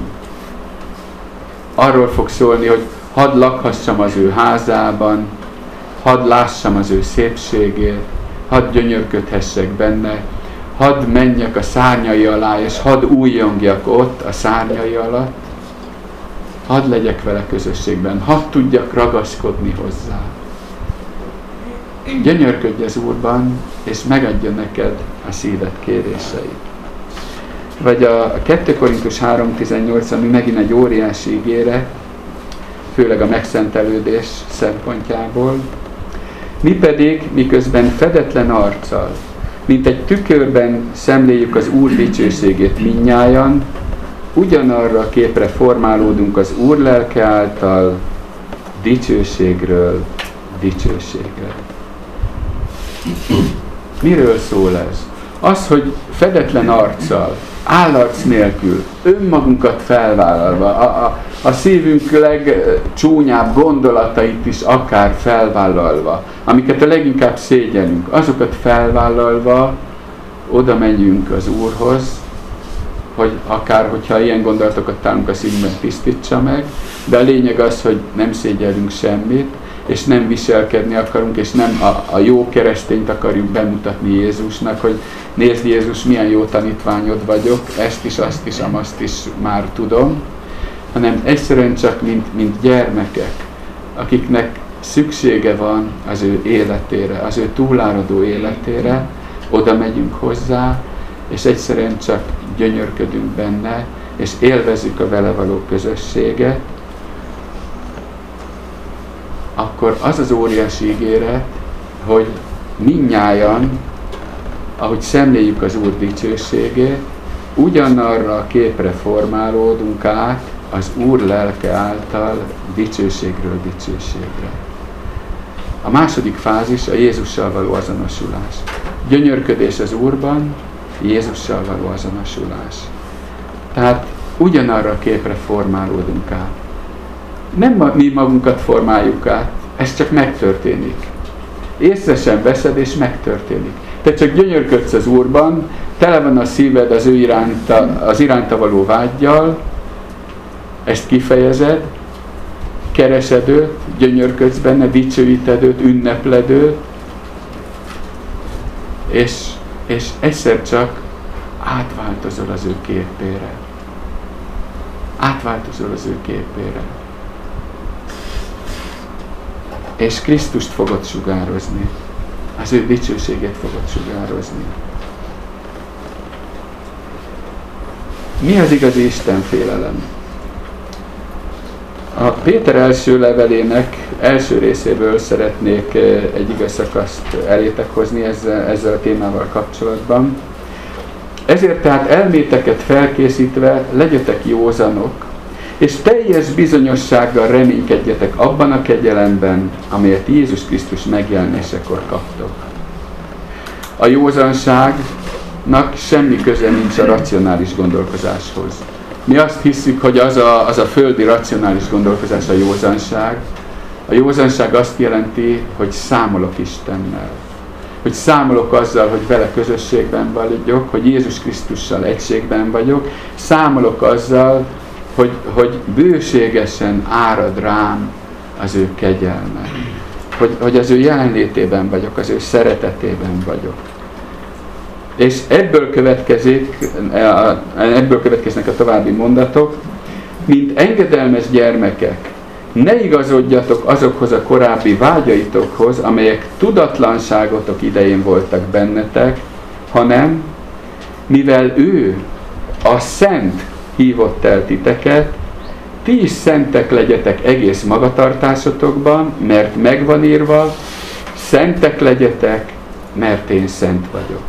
Arról fog szólni, hogy hadd lakhassam az ő házában, hadd lássam az ő szépségét, hadd gyönyörködhessek benne, hadd menjek a szárnyai alá, és hadd újjongjak ott a szárnyai alatt, hadd legyek vele közösségben, hadd tudjak ragaszkodni hozzá. Gyönyörködj az Úrban, és megadja neked a szíved kéréseit. Vagy a kettő Korintus három tizennyolc, ami megint egy óriási ígéret, főleg a megszentelődés szempontjából. Mi pedig, miközben fedetlen arccal, mint egy tükörben szemléljük az Úr dicsőségét mindnyájan, ugyanarra a képre formálódunk az Úr lelke által, dicsőségről dicsőségre. Miről szól ez? Az, hogy fedetlen arccal, állarc nélkül, önmagunkat felvállalva, a, a, a szívünk legcsúnyább gondolatait is akár felvállalva, amiket a leginkább szégyelünk, azokat felvállalva oda megyünk az Úrhoz, hogy akár, hogyha ilyen gondolatokat találunk a szívünkben, tisztítsa meg, de a lényeg az, hogy nem szégyelünk semmit, és nem viselkedni akarunk, és nem a, a jó keresztényt akarjuk bemutatni Jézusnak, hogy nézd Jézus, milyen jó tanítványod vagyok, ezt is, azt is, amazt is már tudom, hanem egyszerűen csak mint, mint gyermekek, akiknek szüksége van az ő életére, az ő túláradó életére, oda megyünk hozzá, és egyszerűen csak gyönyörködünk benne, és élvezzük a vele való közösséget, akkor az az óriási ígéret, hogy mindnyájan, ahogy szemléljük az Úr dicsőségét, ugyanarra a képre formálódunk át az Úr lelke által dicsőségről dicsőségre. A második fázis a Jézussal való azonosulás. Gyönyörködés az Úrban, Jézussal való azonosulás. Tehát ugyanarra a képre formálódunk át. Nem mi magunkat formáljuk át, ez csak megtörténik. Észre sem veszed, és megtörténik. Te csak gyönyörködsz az Úrban, tele van a szíved az ő iránta, az iránta való vággyal, ezt kifejezed, keresed őt, gyönyörködsz benne, dicsőíted őt, ünnepled őt, és, és egyszer csak átváltozol az ő képére. Átváltozol az ő képére. És Krisztust fogod sugározni. Az ő dicsőségét fogod sugározni. Mi az igazi istenfélelem? A Péter első levelének első részéből szeretnék egy igaz szakaszt elétek hozni ezzel, ezzel a témával kapcsolatban. Ezért tehát elméteket felkészítve legyetek józanok, és teljes bizonyossággal reménykedjetek abban a kegyelemben, amelyet Jézus Krisztus megjelenésekor kaptok. A józanságnak semmi köze nincs a racionális gondolkozáshoz. Mi azt hiszük, hogy az a, az a földi racionális gondolkozás a józanság. A józanság azt jelenti, hogy számolok Istennel. Hogy számolok azzal, hogy vele közösségben vagyok, hogy Jézus Krisztussal egységben vagyok. Számolok azzal, hogy, hogy bőségesen árad rám az ő kegyelme. Hogy, hogy az ő jelenlétében vagyok, az ő szeretetében vagyok. És ebből következik, ebből következnek a további mondatok, mint engedelmes gyermekek, ne igazodjatok azokhoz a korábbi vágyaitokhoz, amelyek tudatlanságotok idején voltak bennetek, hanem mivel ő, a Szent hívott el titeket, ti is szentek legyetek egész magatartásotokban, mert megvan írva, szentek legyetek, mert én szent vagyok.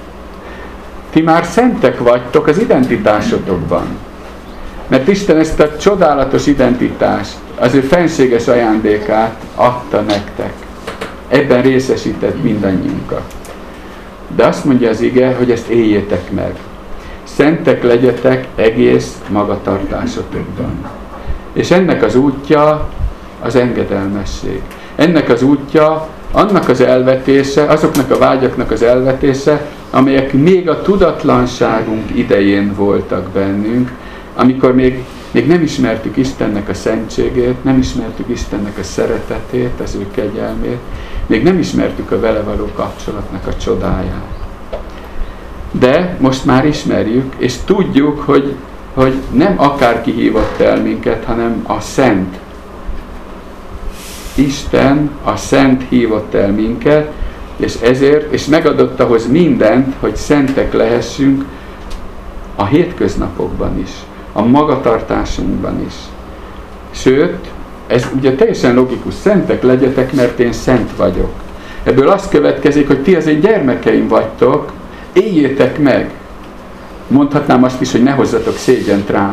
Ti már szentek vagytok az identitásotokban, mert Isten ezt a csodálatos identitást, az ő fenséges ajándékát adta nektek. Ebben részesített mindannyiunkat. De azt mondja az ige, hogy ezt éljétek meg. Szentek legyetek egész magatartásotokban. És ennek az útja az engedelmesség. Ennek az útja annak az elvetése, azoknak a vágyaknak az elvetése, amelyek még a tudatlanságunk idején voltak bennünk, amikor még, még nem ismertük Istennek a szentségét, nem ismertük Istennek a szeretetét, az ő kegyelmét, még nem ismertük a vele való kapcsolatnak a csodáját. De most már ismerjük, és tudjuk, hogy, hogy nem akárki hívott el minket, hanem a Szent. Isten, a Szent hívott el minket, és ezért, és megadott ahhoz mindent, hogy szentek lehessünk a hétköznapokban is, a magatartásunkban is. Sőt, ez ugye teljesen logikus, szentek legyetek, mert én szent vagyok. Ebből az következik, hogy ti az én gyermekeim vagytok, éljétek meg. Mondhatnám azt is, hogy ne hozzatok szégyent rám.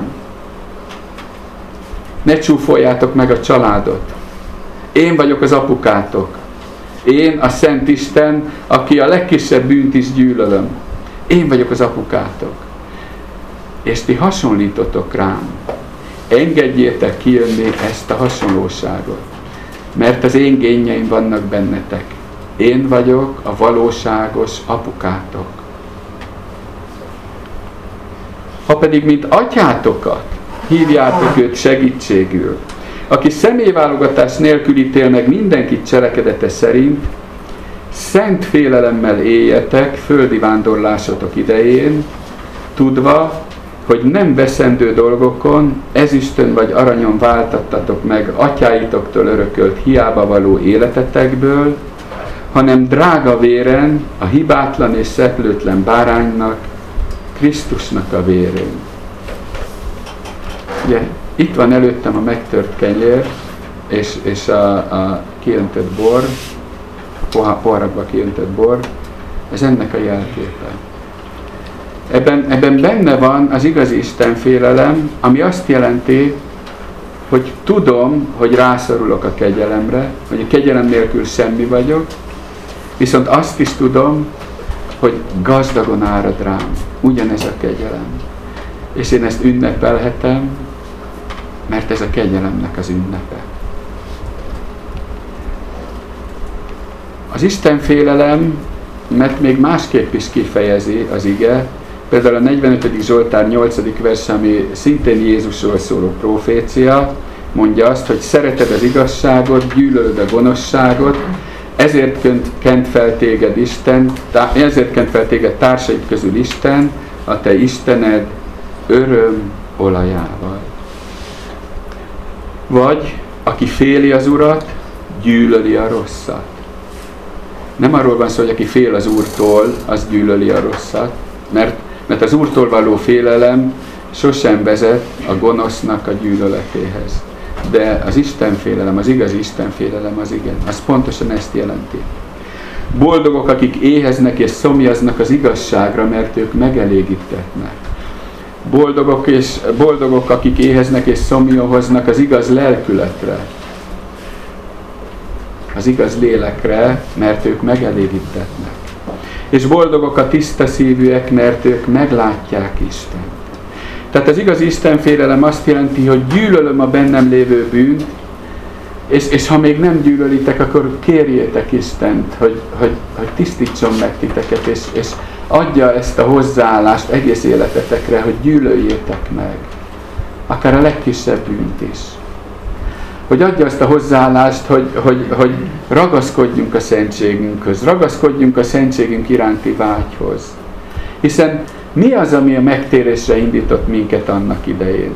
Ne csúfoljátok meg a családot. Én vagyok az apukátok. Én a Szent Isten, aki a legkisebb bűnt is gyűlölöm. Én vagyok az apukátok. És ti hasonlítotok rám. Engedjétek kijönni ezt a hasonlóságot. Mert az én génjeim vannak bennetek. Én vagyok a valóságos apukátok. Ha pedig mint atyátokat hívjátok őt segítségül, aki személyválogatás nélkül ítél meg mindenkit cselekedete szerint, szent félelemmel éljetek földi vándorlásotok idején, tudva, hogy nem veszendő dolgokon, ezüstön vagy aranyon váltattatok meg atyáitoktól örökölt hiába való életetekből, hanem drága véren, a hibátlan és szeplőtlen báránynak, Krisztusnak a vérén. Ugye, itt van előttem a megtört kenyér, és, és a, a kiöntött bor, poharakba kiöntött bor, ez ennek a jelképe. Ebben, ebben benne van az igazi Istenfélelem, ami azt jelenti, hogy tudom, hogy rászorulok a kegyelemre, hogy a kegyelem nélkül semmi vagyok, viszont azt is tudom, hogy gazdagon árad rám ugyanez a kegyelem. És én ezt ünnepelhetem, mert ez a kegyelemnek az ünnepe. Az Istenfélelem, mert még másképp is kifejezi az ige, például a negyvenötödik Zsoltár nyolcadik vers, ami szintén Jézusról szóló profécia, mondja azt, hogy szereted az igazságot, gyűlölöd a gonoszságot, ezért kent fel téged Isten, ezért kent fel téged társaid közül Isten, a te Istened öröm olajával. Vagy, aki féli az Urat, gyűlöli a rosszat. Nem arról van szó, hogy aki fél az Úrtól, az gyűlöli a rosszat, mert, mert az Úrtól való félelem sosem vezet a gonosznak a gyűlöletéhez. De az Istenfélelem, az igazi Istenfélelem az igen. Az pontosan ezt jelenti. Boldogok, akik éheznek és szomjaznak az igazságra, mert ők megelégítetnek. Boldogok, és, boldogok, akik éheznek és szomjaznak az igaz lelkületre. Az igaz lélekre, mert ők megelégítetnek. És boldogok a tiszta szívűek, mert ők meglátják Istent. Tehát az igazi Istenfélelem azt jelenti, hogy gyűlölöm a bennem lévő bűnt, és, és ha még nem gyűlölitek, akkor kérjétek Istent, hogy, hogy, hogy tisztítson meg titeket, és, és adja ezt a hozzáállást egész életetekre, hogy gyűlöljétek meg. Akár a legkisebb bűnt is. Hogy adja azt a hozzáállást, hogy, hogy, hogy ragaszkodjunk a szentségünkhöz, ragaszkodjunk a szentségünk iránti vágyhoz. Hiszen mi az, ami a megtérésre indított minket annak idején?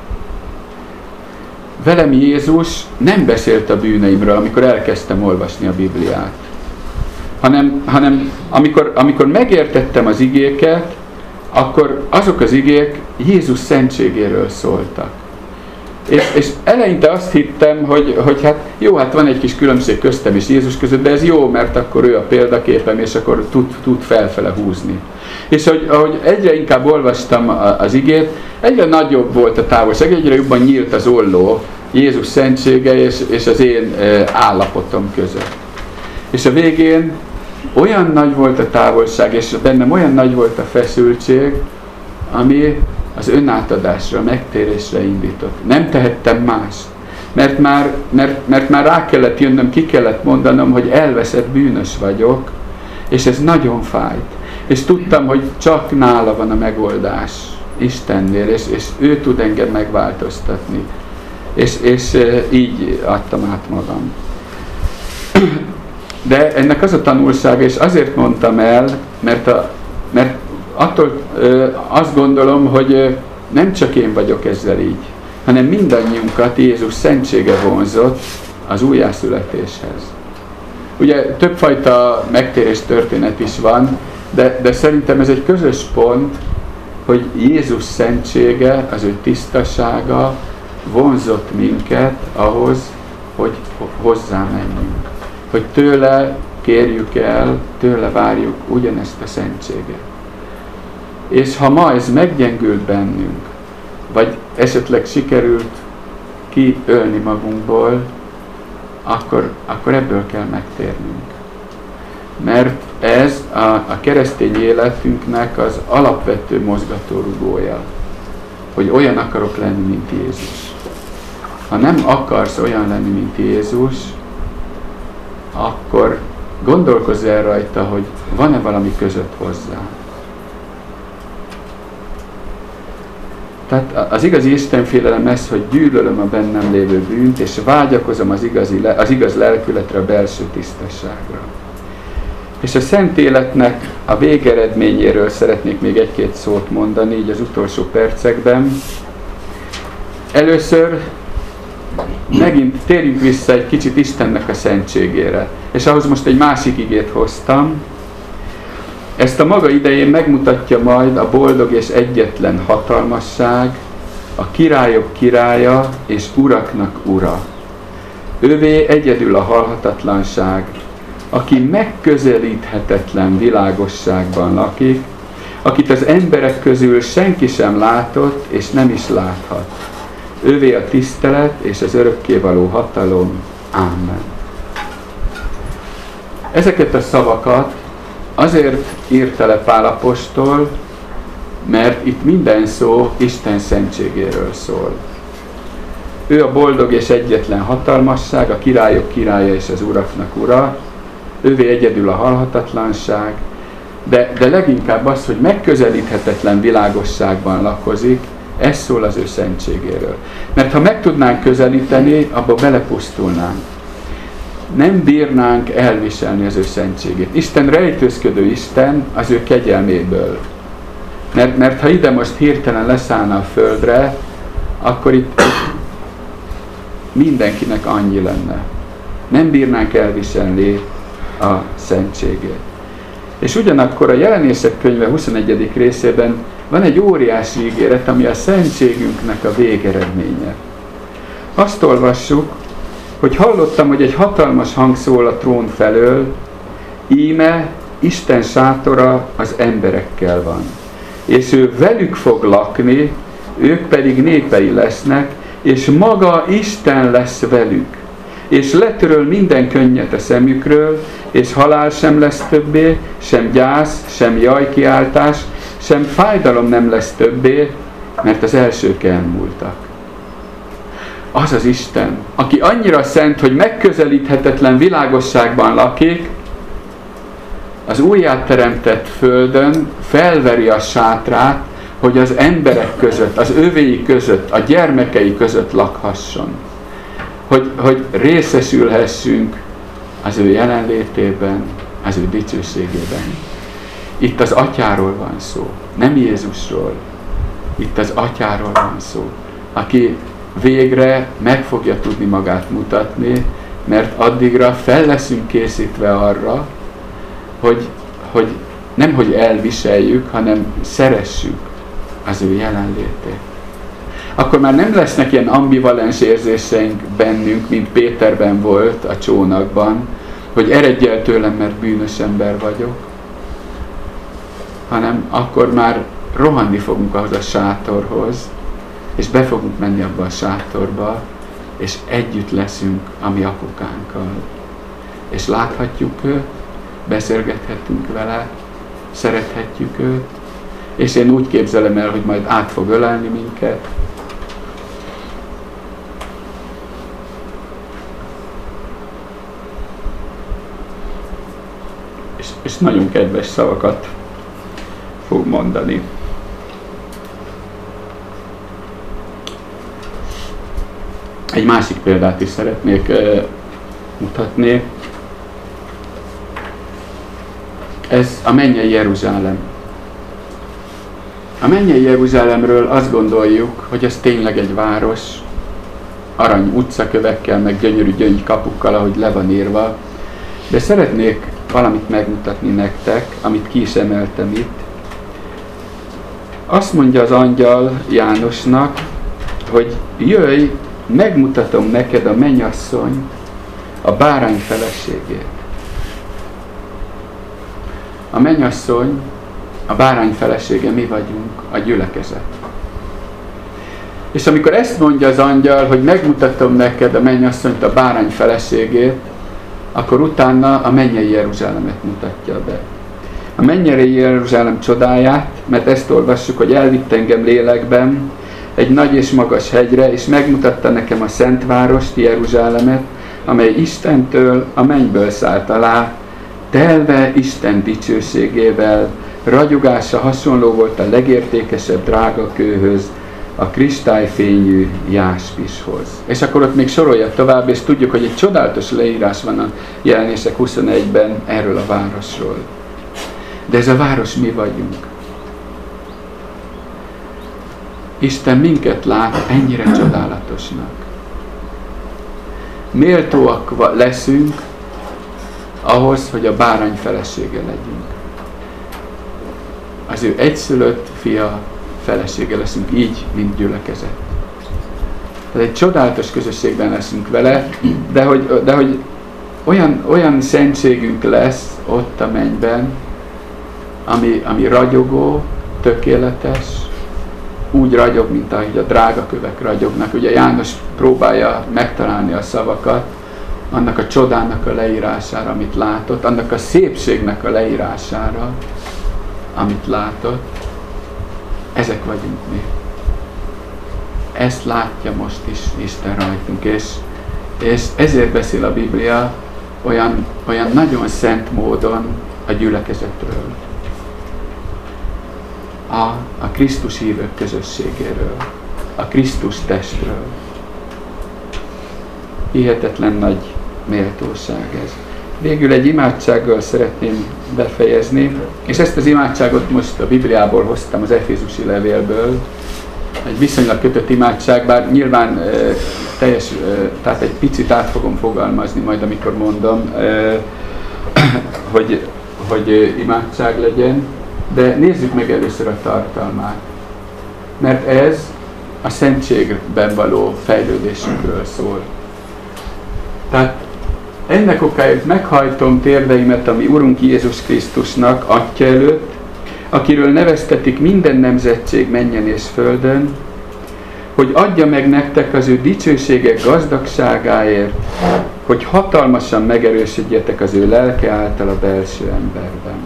Velem Jézus nem beszélt a bűneimről, amikor elkezdtem olvasni a Bibliát. Hanem, hanem amikor, amikor megértettem az igéket, akkor azok az igék Jézus szentségéről szóltak. És, és eleinte azt hittem, hogy, hogy hát jó, hát van egy kis különbség köztem és Jézus között, de ez jó, mert akkor ő a példaképem, és akkor tud, tud felfele húzni. És ahogy, ahogy egyre inkább olvastam az igét, egyre nagyobb volt a távolság, egyre jobban nyílt az olló Jézus szentsége és, és az én állapotom között. És a végén olyan nagy volt a távolság, és bennem olyan nagy volt a feszültség, ami az önátadásra, megtérésre indított. Nem tehettem más, mert már, mert, mert már rá kellett jönnöm, ki kellett mondanom, hogy elveszett bűnös vagyok, és ez nagyon fájt. És tudtam, hogy csak nála van a megoldás, Istennél, és, és ő tud engem megváltoztatni. És, és így adtam át magam. De ennek az a tanulsága, és azért mondtam el, mert, a, mert attól ö, azt gondolom, hogy ö, nem csak én vagyok ezzel így, hanem mindannyiunkat Jézus szentsége vonzott az újjászületéshez. Ugye többfajta megtérés történet is van, de, de szerintem ez egy közös pont, hogy Jézus szentsége, az ő tisztasága vonzott minket ahhoz, hogy hozzá menjünk. Hogy tőle kérjük el, tőle várjuk ugyanezt a szentséget. És ha ma ez meggyengült bennünk, vagy esetleg sikerült kiölni magunkból, akkor, akkor ebből kell megtérnünk. Mert ez a, a keresztény életünknek az alapvető mozgatórugója, hogy olyan akarok lenni, mint Jézus. Ha nem akarsz olyan lenni, mint Jézus, akkor gondolkozz el rajta, hogy van-e valami között hozzá. Tehát az igazi Istenfélelem ez, hogy gyűlölöm a bennem lévő bűnt, és vágyakozom az, igazi, az igaz lelkületre, a belső tisztaságra. És a szent életnek a végeredményéről szeretnék még egy-két szót mondani, így az utolsó percekben. Először megint térjünk vissza egy kicsit Istennek a szentségére. És ahhoz most egy másik igét hoztam. Ezt a maga idején megmutatja majd a boldog és egyetlen hatalmasság, a királyok királya és uraknak ura. Ővé egyedül a halhatatlanság, aki megközelíthetetlen világosságban lakik, akit az emberek közül senki sem látott és nem is láthat. Ővé a tisztelet és az örökkévaló hatalom. Ámen. Ezeket a szavakat azért írta le Pál apostol, mert itt minden szó Isten szentségéről szól. Ő a boldog és egyetlen hatalmasság, a királyok királya és az uraknak ura, ővé egyedül a halhatatlanság, de, de leginkább az, hogy megközelíthetetlen világosságban lakozik, ez szól az ő szentségéről. Mert ha meg tudnánk közelíteni, abba belepusztulnánk. Nem bírnánk elviselni az ő szentségét. Isten rejtőzködő Isten az ő kegyelméből. Mert, mert ha ide most hirtelen leszállna a földre, akkor itt mindenkinek annyi lenne. Nem bírnánk elviselni a szentségét. És ugyanakkor a Jelenések könyve huszonegyedik részében van egy óriási ígéret, ami a szentségünknek a végeredménye. Azt olvassuk, hogy hallottam, hogy egy hatalmas hang szól a trón felől, íme Isten sátora az emberekkel van. És ő velük fog lakni, ők pedig népei lesznek, és maga Isten lesz velük. És letöröl minden könnyet a szemükről, és halál sem lesz többé, sem gyász, sem jajkiáltás, sem fájdalom nem lesz többé, mert az elsők elmúltak. Az az Isten, aki annyira szent, hogy megközelíthetetlen világosságban lakik, az újjáteremtett földön felveri a sátrát, hogy az emberek között, az övéi között, a gyermekei között lakhasson. Hogy, hogy részesülhessünk az ő jelenlétében, az ő dicsőségében. Itt az Atyáról van szó, nem Jézusról. Itt az Atyáról van szó, aki végre meg fogja tudni magát mutatni, mert addigra fel leszünk készítve arra, hogy, hogy nem hogy elviseljük, hanem szeressük az ő jelenlétét. Akkor már nem lesznek ilyen ambivalens érzéseink bennünk, mint Péterben volt a csónakban, hogy eredj el tőlem, mert bűnös ember vagyok, hanem akkor már rohanni fogunk ahhoz a sátorhoz, és be fogunk menni abba a sátorba, és együtt leszünk a mi apukánkkal. És láthatjuk őt, beszélgethetünk vele, szerethetjük őt, és én úgy képzelem el, hogy majd át fog ölelni minket. És, és nagyon kedves szavakat fog mondani. Egy másik példát is szeretnék uh, mutatni. Ez a mennyei Jeruzsálem. A mennyei Jeruzsálemről azt gondoljuk, hogy ez tényleg egy város, arany utcakövekkel, meg gyönyörű gyöngy kapukkal, ahogy le van írva. De szeretnék valamit megmutatni nektek, amit ki is emeltem itt. Azt mondja az angyal Jánosnak, hogy jöjj, megmutatom neked a mennyasszony, a bárány feleségét. A mennyasszony, a bárány felesége, mi vagyunk, a gyülekezet. És amikor ezt mondja az angyal, hogy megmutatom neked a mennyasszonyt, a bárány feleségét, akkor utána a mennyei Jeruzsálemet mutatja be. A mennyei Jeruzsálem csodáját, mert ezt olvassuk, hogy elvitt engem lélekben egy nagy és magas hegyre, és megmutatta nekem a szentvárost, Jeruzsálemet, amely Istentől, a mennyből szállt alá, telve Isten dicsőségével, ragyogása hasonló volt a legértékesebb drága kőhöz, a kristályfényű jáspishoz. És akkor ott még sorolja tovább, és tudjuk, hogy egy csodálatos leírás van a Jelenések huszonegyben erről a városról. De ez a város mi vagyunk. Isten minket lát ennyire csodálatosnak. Méltóak leszünk ahhoz, hogy a bárány felesége legyünk. Az ő egyszülött fia felesége leszünk, így, mint gyülekezet. Tehát egy csodálatos közösségben leszünk vele, de hogy, de hogy olyan, olyan szentségünk lesz ott a mennyben, ami, ami ragyogó, tökéletes, úgy ragyog, mint ahogy a drágakövek ragyognak. Ugye János próbálja megtalálni a szavakat, annak a csodának a leírására, amit látott, annak a szépségnek a leírására, amit látott. Ezek vagyunk mi. Ezt látja most is Isten rajtunk, és, és ezért beszél a Biblia olyan, olyan nagyon szent módon a gyülekezetről. A, a Krisztus hívők közösségéről, a Krisztus testről. Hihetetlen nagy méltóság ez. Végül egy imádsággal szeretném befejezni, és ezt az imádságot most a Bibliából hoztam, az Efézusi levélből. Egy viszonylag kötött imádság, bár nyilván e, teljes, e, tehát egy picit át fogom fogalmazni majd, amikor mondom, e, hogy, hogy imádság legyen, de nézzük meg először a tartalmát. Mert ez a szentségben való fejlődésünkről szól. Tehát ennek okáért meghajtom térdeimet a mi Urunk Jézus Krisztusnak Atya előtt, akiről neveztetik minden nemzetség mennyen és földön, hogy adja meg nektek az ő dicsőségek gazdagságáért, hogy hatalmasan megerősödjetek az ő lelke által a belső emberben.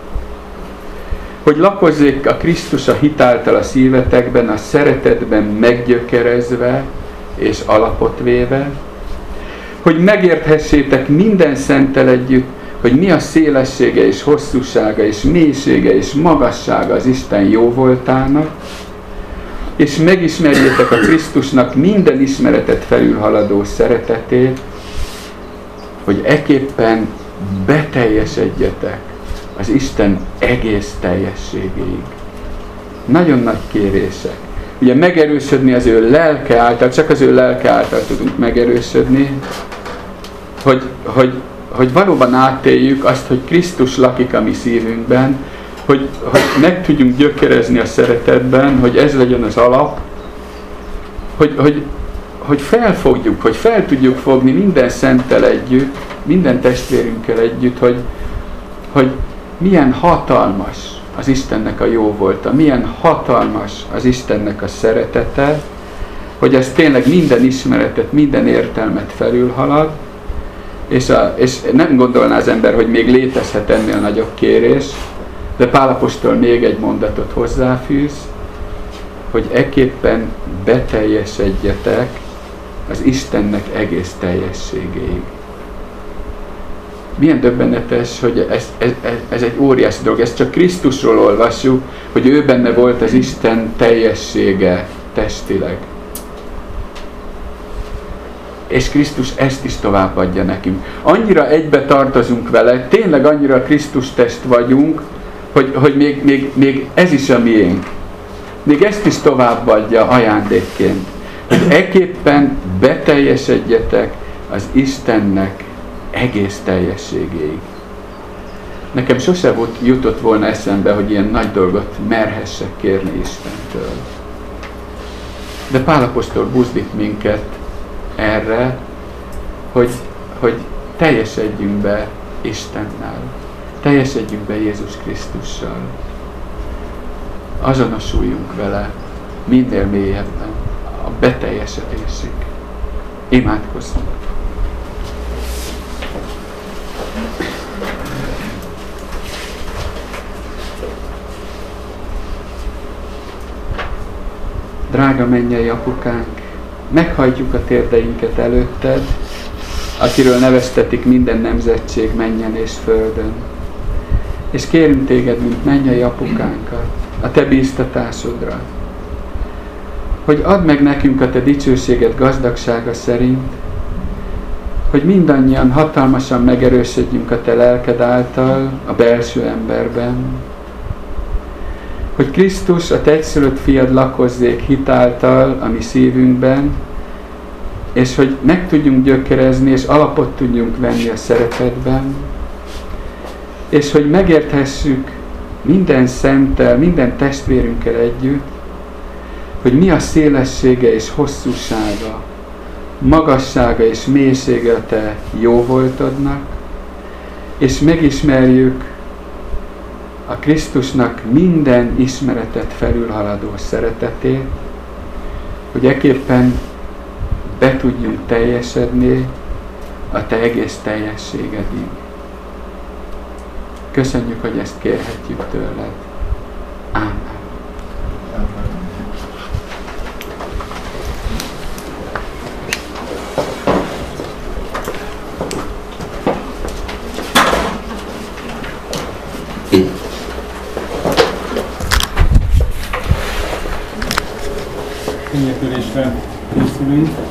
Hogy lakozzék a Krisztus a hit által a szívetekben, a szeretetben meggyökerezve és alapot véve, hogy megérthessétek minden szenttel együtt, hogy mi a szélessége és hosszúsága és mélysége és magassága az Isten jóvoltának, és megismerjétek a Krisztusnak minden ismeretet felülhaladó szeretetét, hogy ekképpen beteljesedjetek az Isten egész teljességéig. Nagyon nagy kérések. Ugye megerősödni az ő lelke által, csak az ő lelke által tudunk megerősödni, hogy, hogy, hogy valóban átéljük azt, hogy Krisztus lakik a mi szívünkben, hogy, hogy meg tudjunk gyökerezni a szeretetben, hogy ez legyen az alap, hogy, hogy, hogy felfogjuk, hogy fel tudjuk fogni minden szenttel együtt, minden testvérünkkel együtt, hogy, hogy milyen hatalmas az Istennek a jóvolta, milyen hatalmas az Istennek a szeretete, hogy ez tényleg minden ismeretet, minden értelmet felülhalad, és, a, és nem gondolná az ember, hogy még létezhet ennél nagyobb kérés, de Pál apostol még egy mondatot hozzáfűz, hogy ekképpen beteljesedjetek az Istennek egész teljességéig. Milyen döbbenetes, hogy ez, ez, ez egy óriási dolog. Ezt csak Krisztusról olvassuk, hogy ő benne volt az Isten teljessége testileg. És Krisztus ezt is továbbadja nekünk. Annyira egybe tartozunk vele, tényleg annyira Krisztus test vagyunk, hogy, hogy még, még, még ez is a miénk. Még ezt is továbbadja ajándékként. Hogy ekképpen beteljesedjetek az Istennek egész teljességéig. Nekem sose volt, jutott volna eszembe, hogy ilyen nagy dolgot merhessek kérni Istentől. De Pál apostol buzdít minket erre, hogy, hogy teljesedjünk be Istennel. Teljesedjünk be Jézus Krisztussal. Azonosuljunk vele minél mélyebben a beteljesedésig. Imádkozzunk! Drága mennyei apukánk, meghajtjuk a térdeinket előtted, akiről neveztetik minden nemzetség mennyen és földön. És kérünk téged, mint mennyei apukánkat, a te bíztatásodra, hogy add meg nekünk a te dicsőséged gazdagsága szerint, hogy mindannyian hatalmasan megerősödjünk a te lelked által a belső emberben, hogy Krisztus, a te egyszülött fiad lakozzék hitáltal a mi szívünkben, és hogy meg tudjunk gyökerezni, és alapot tudjunk venni a szeretetben, és hogy megérthessük minden szenttel, minden testvérünkkel együtt, hogy mi a szélessége és hosszúsága, magassága és mélysége a te jó voltodnak, és megismerjük a Krisztusnak minden ismeretet felülhaladó szeretetét, hogy ekképpen be tudjunk teljesedni a te egész teljességedig. Köszönjük, hogy ezt kérhetjük tőled. Ámen. Könnyekülésre készülünk.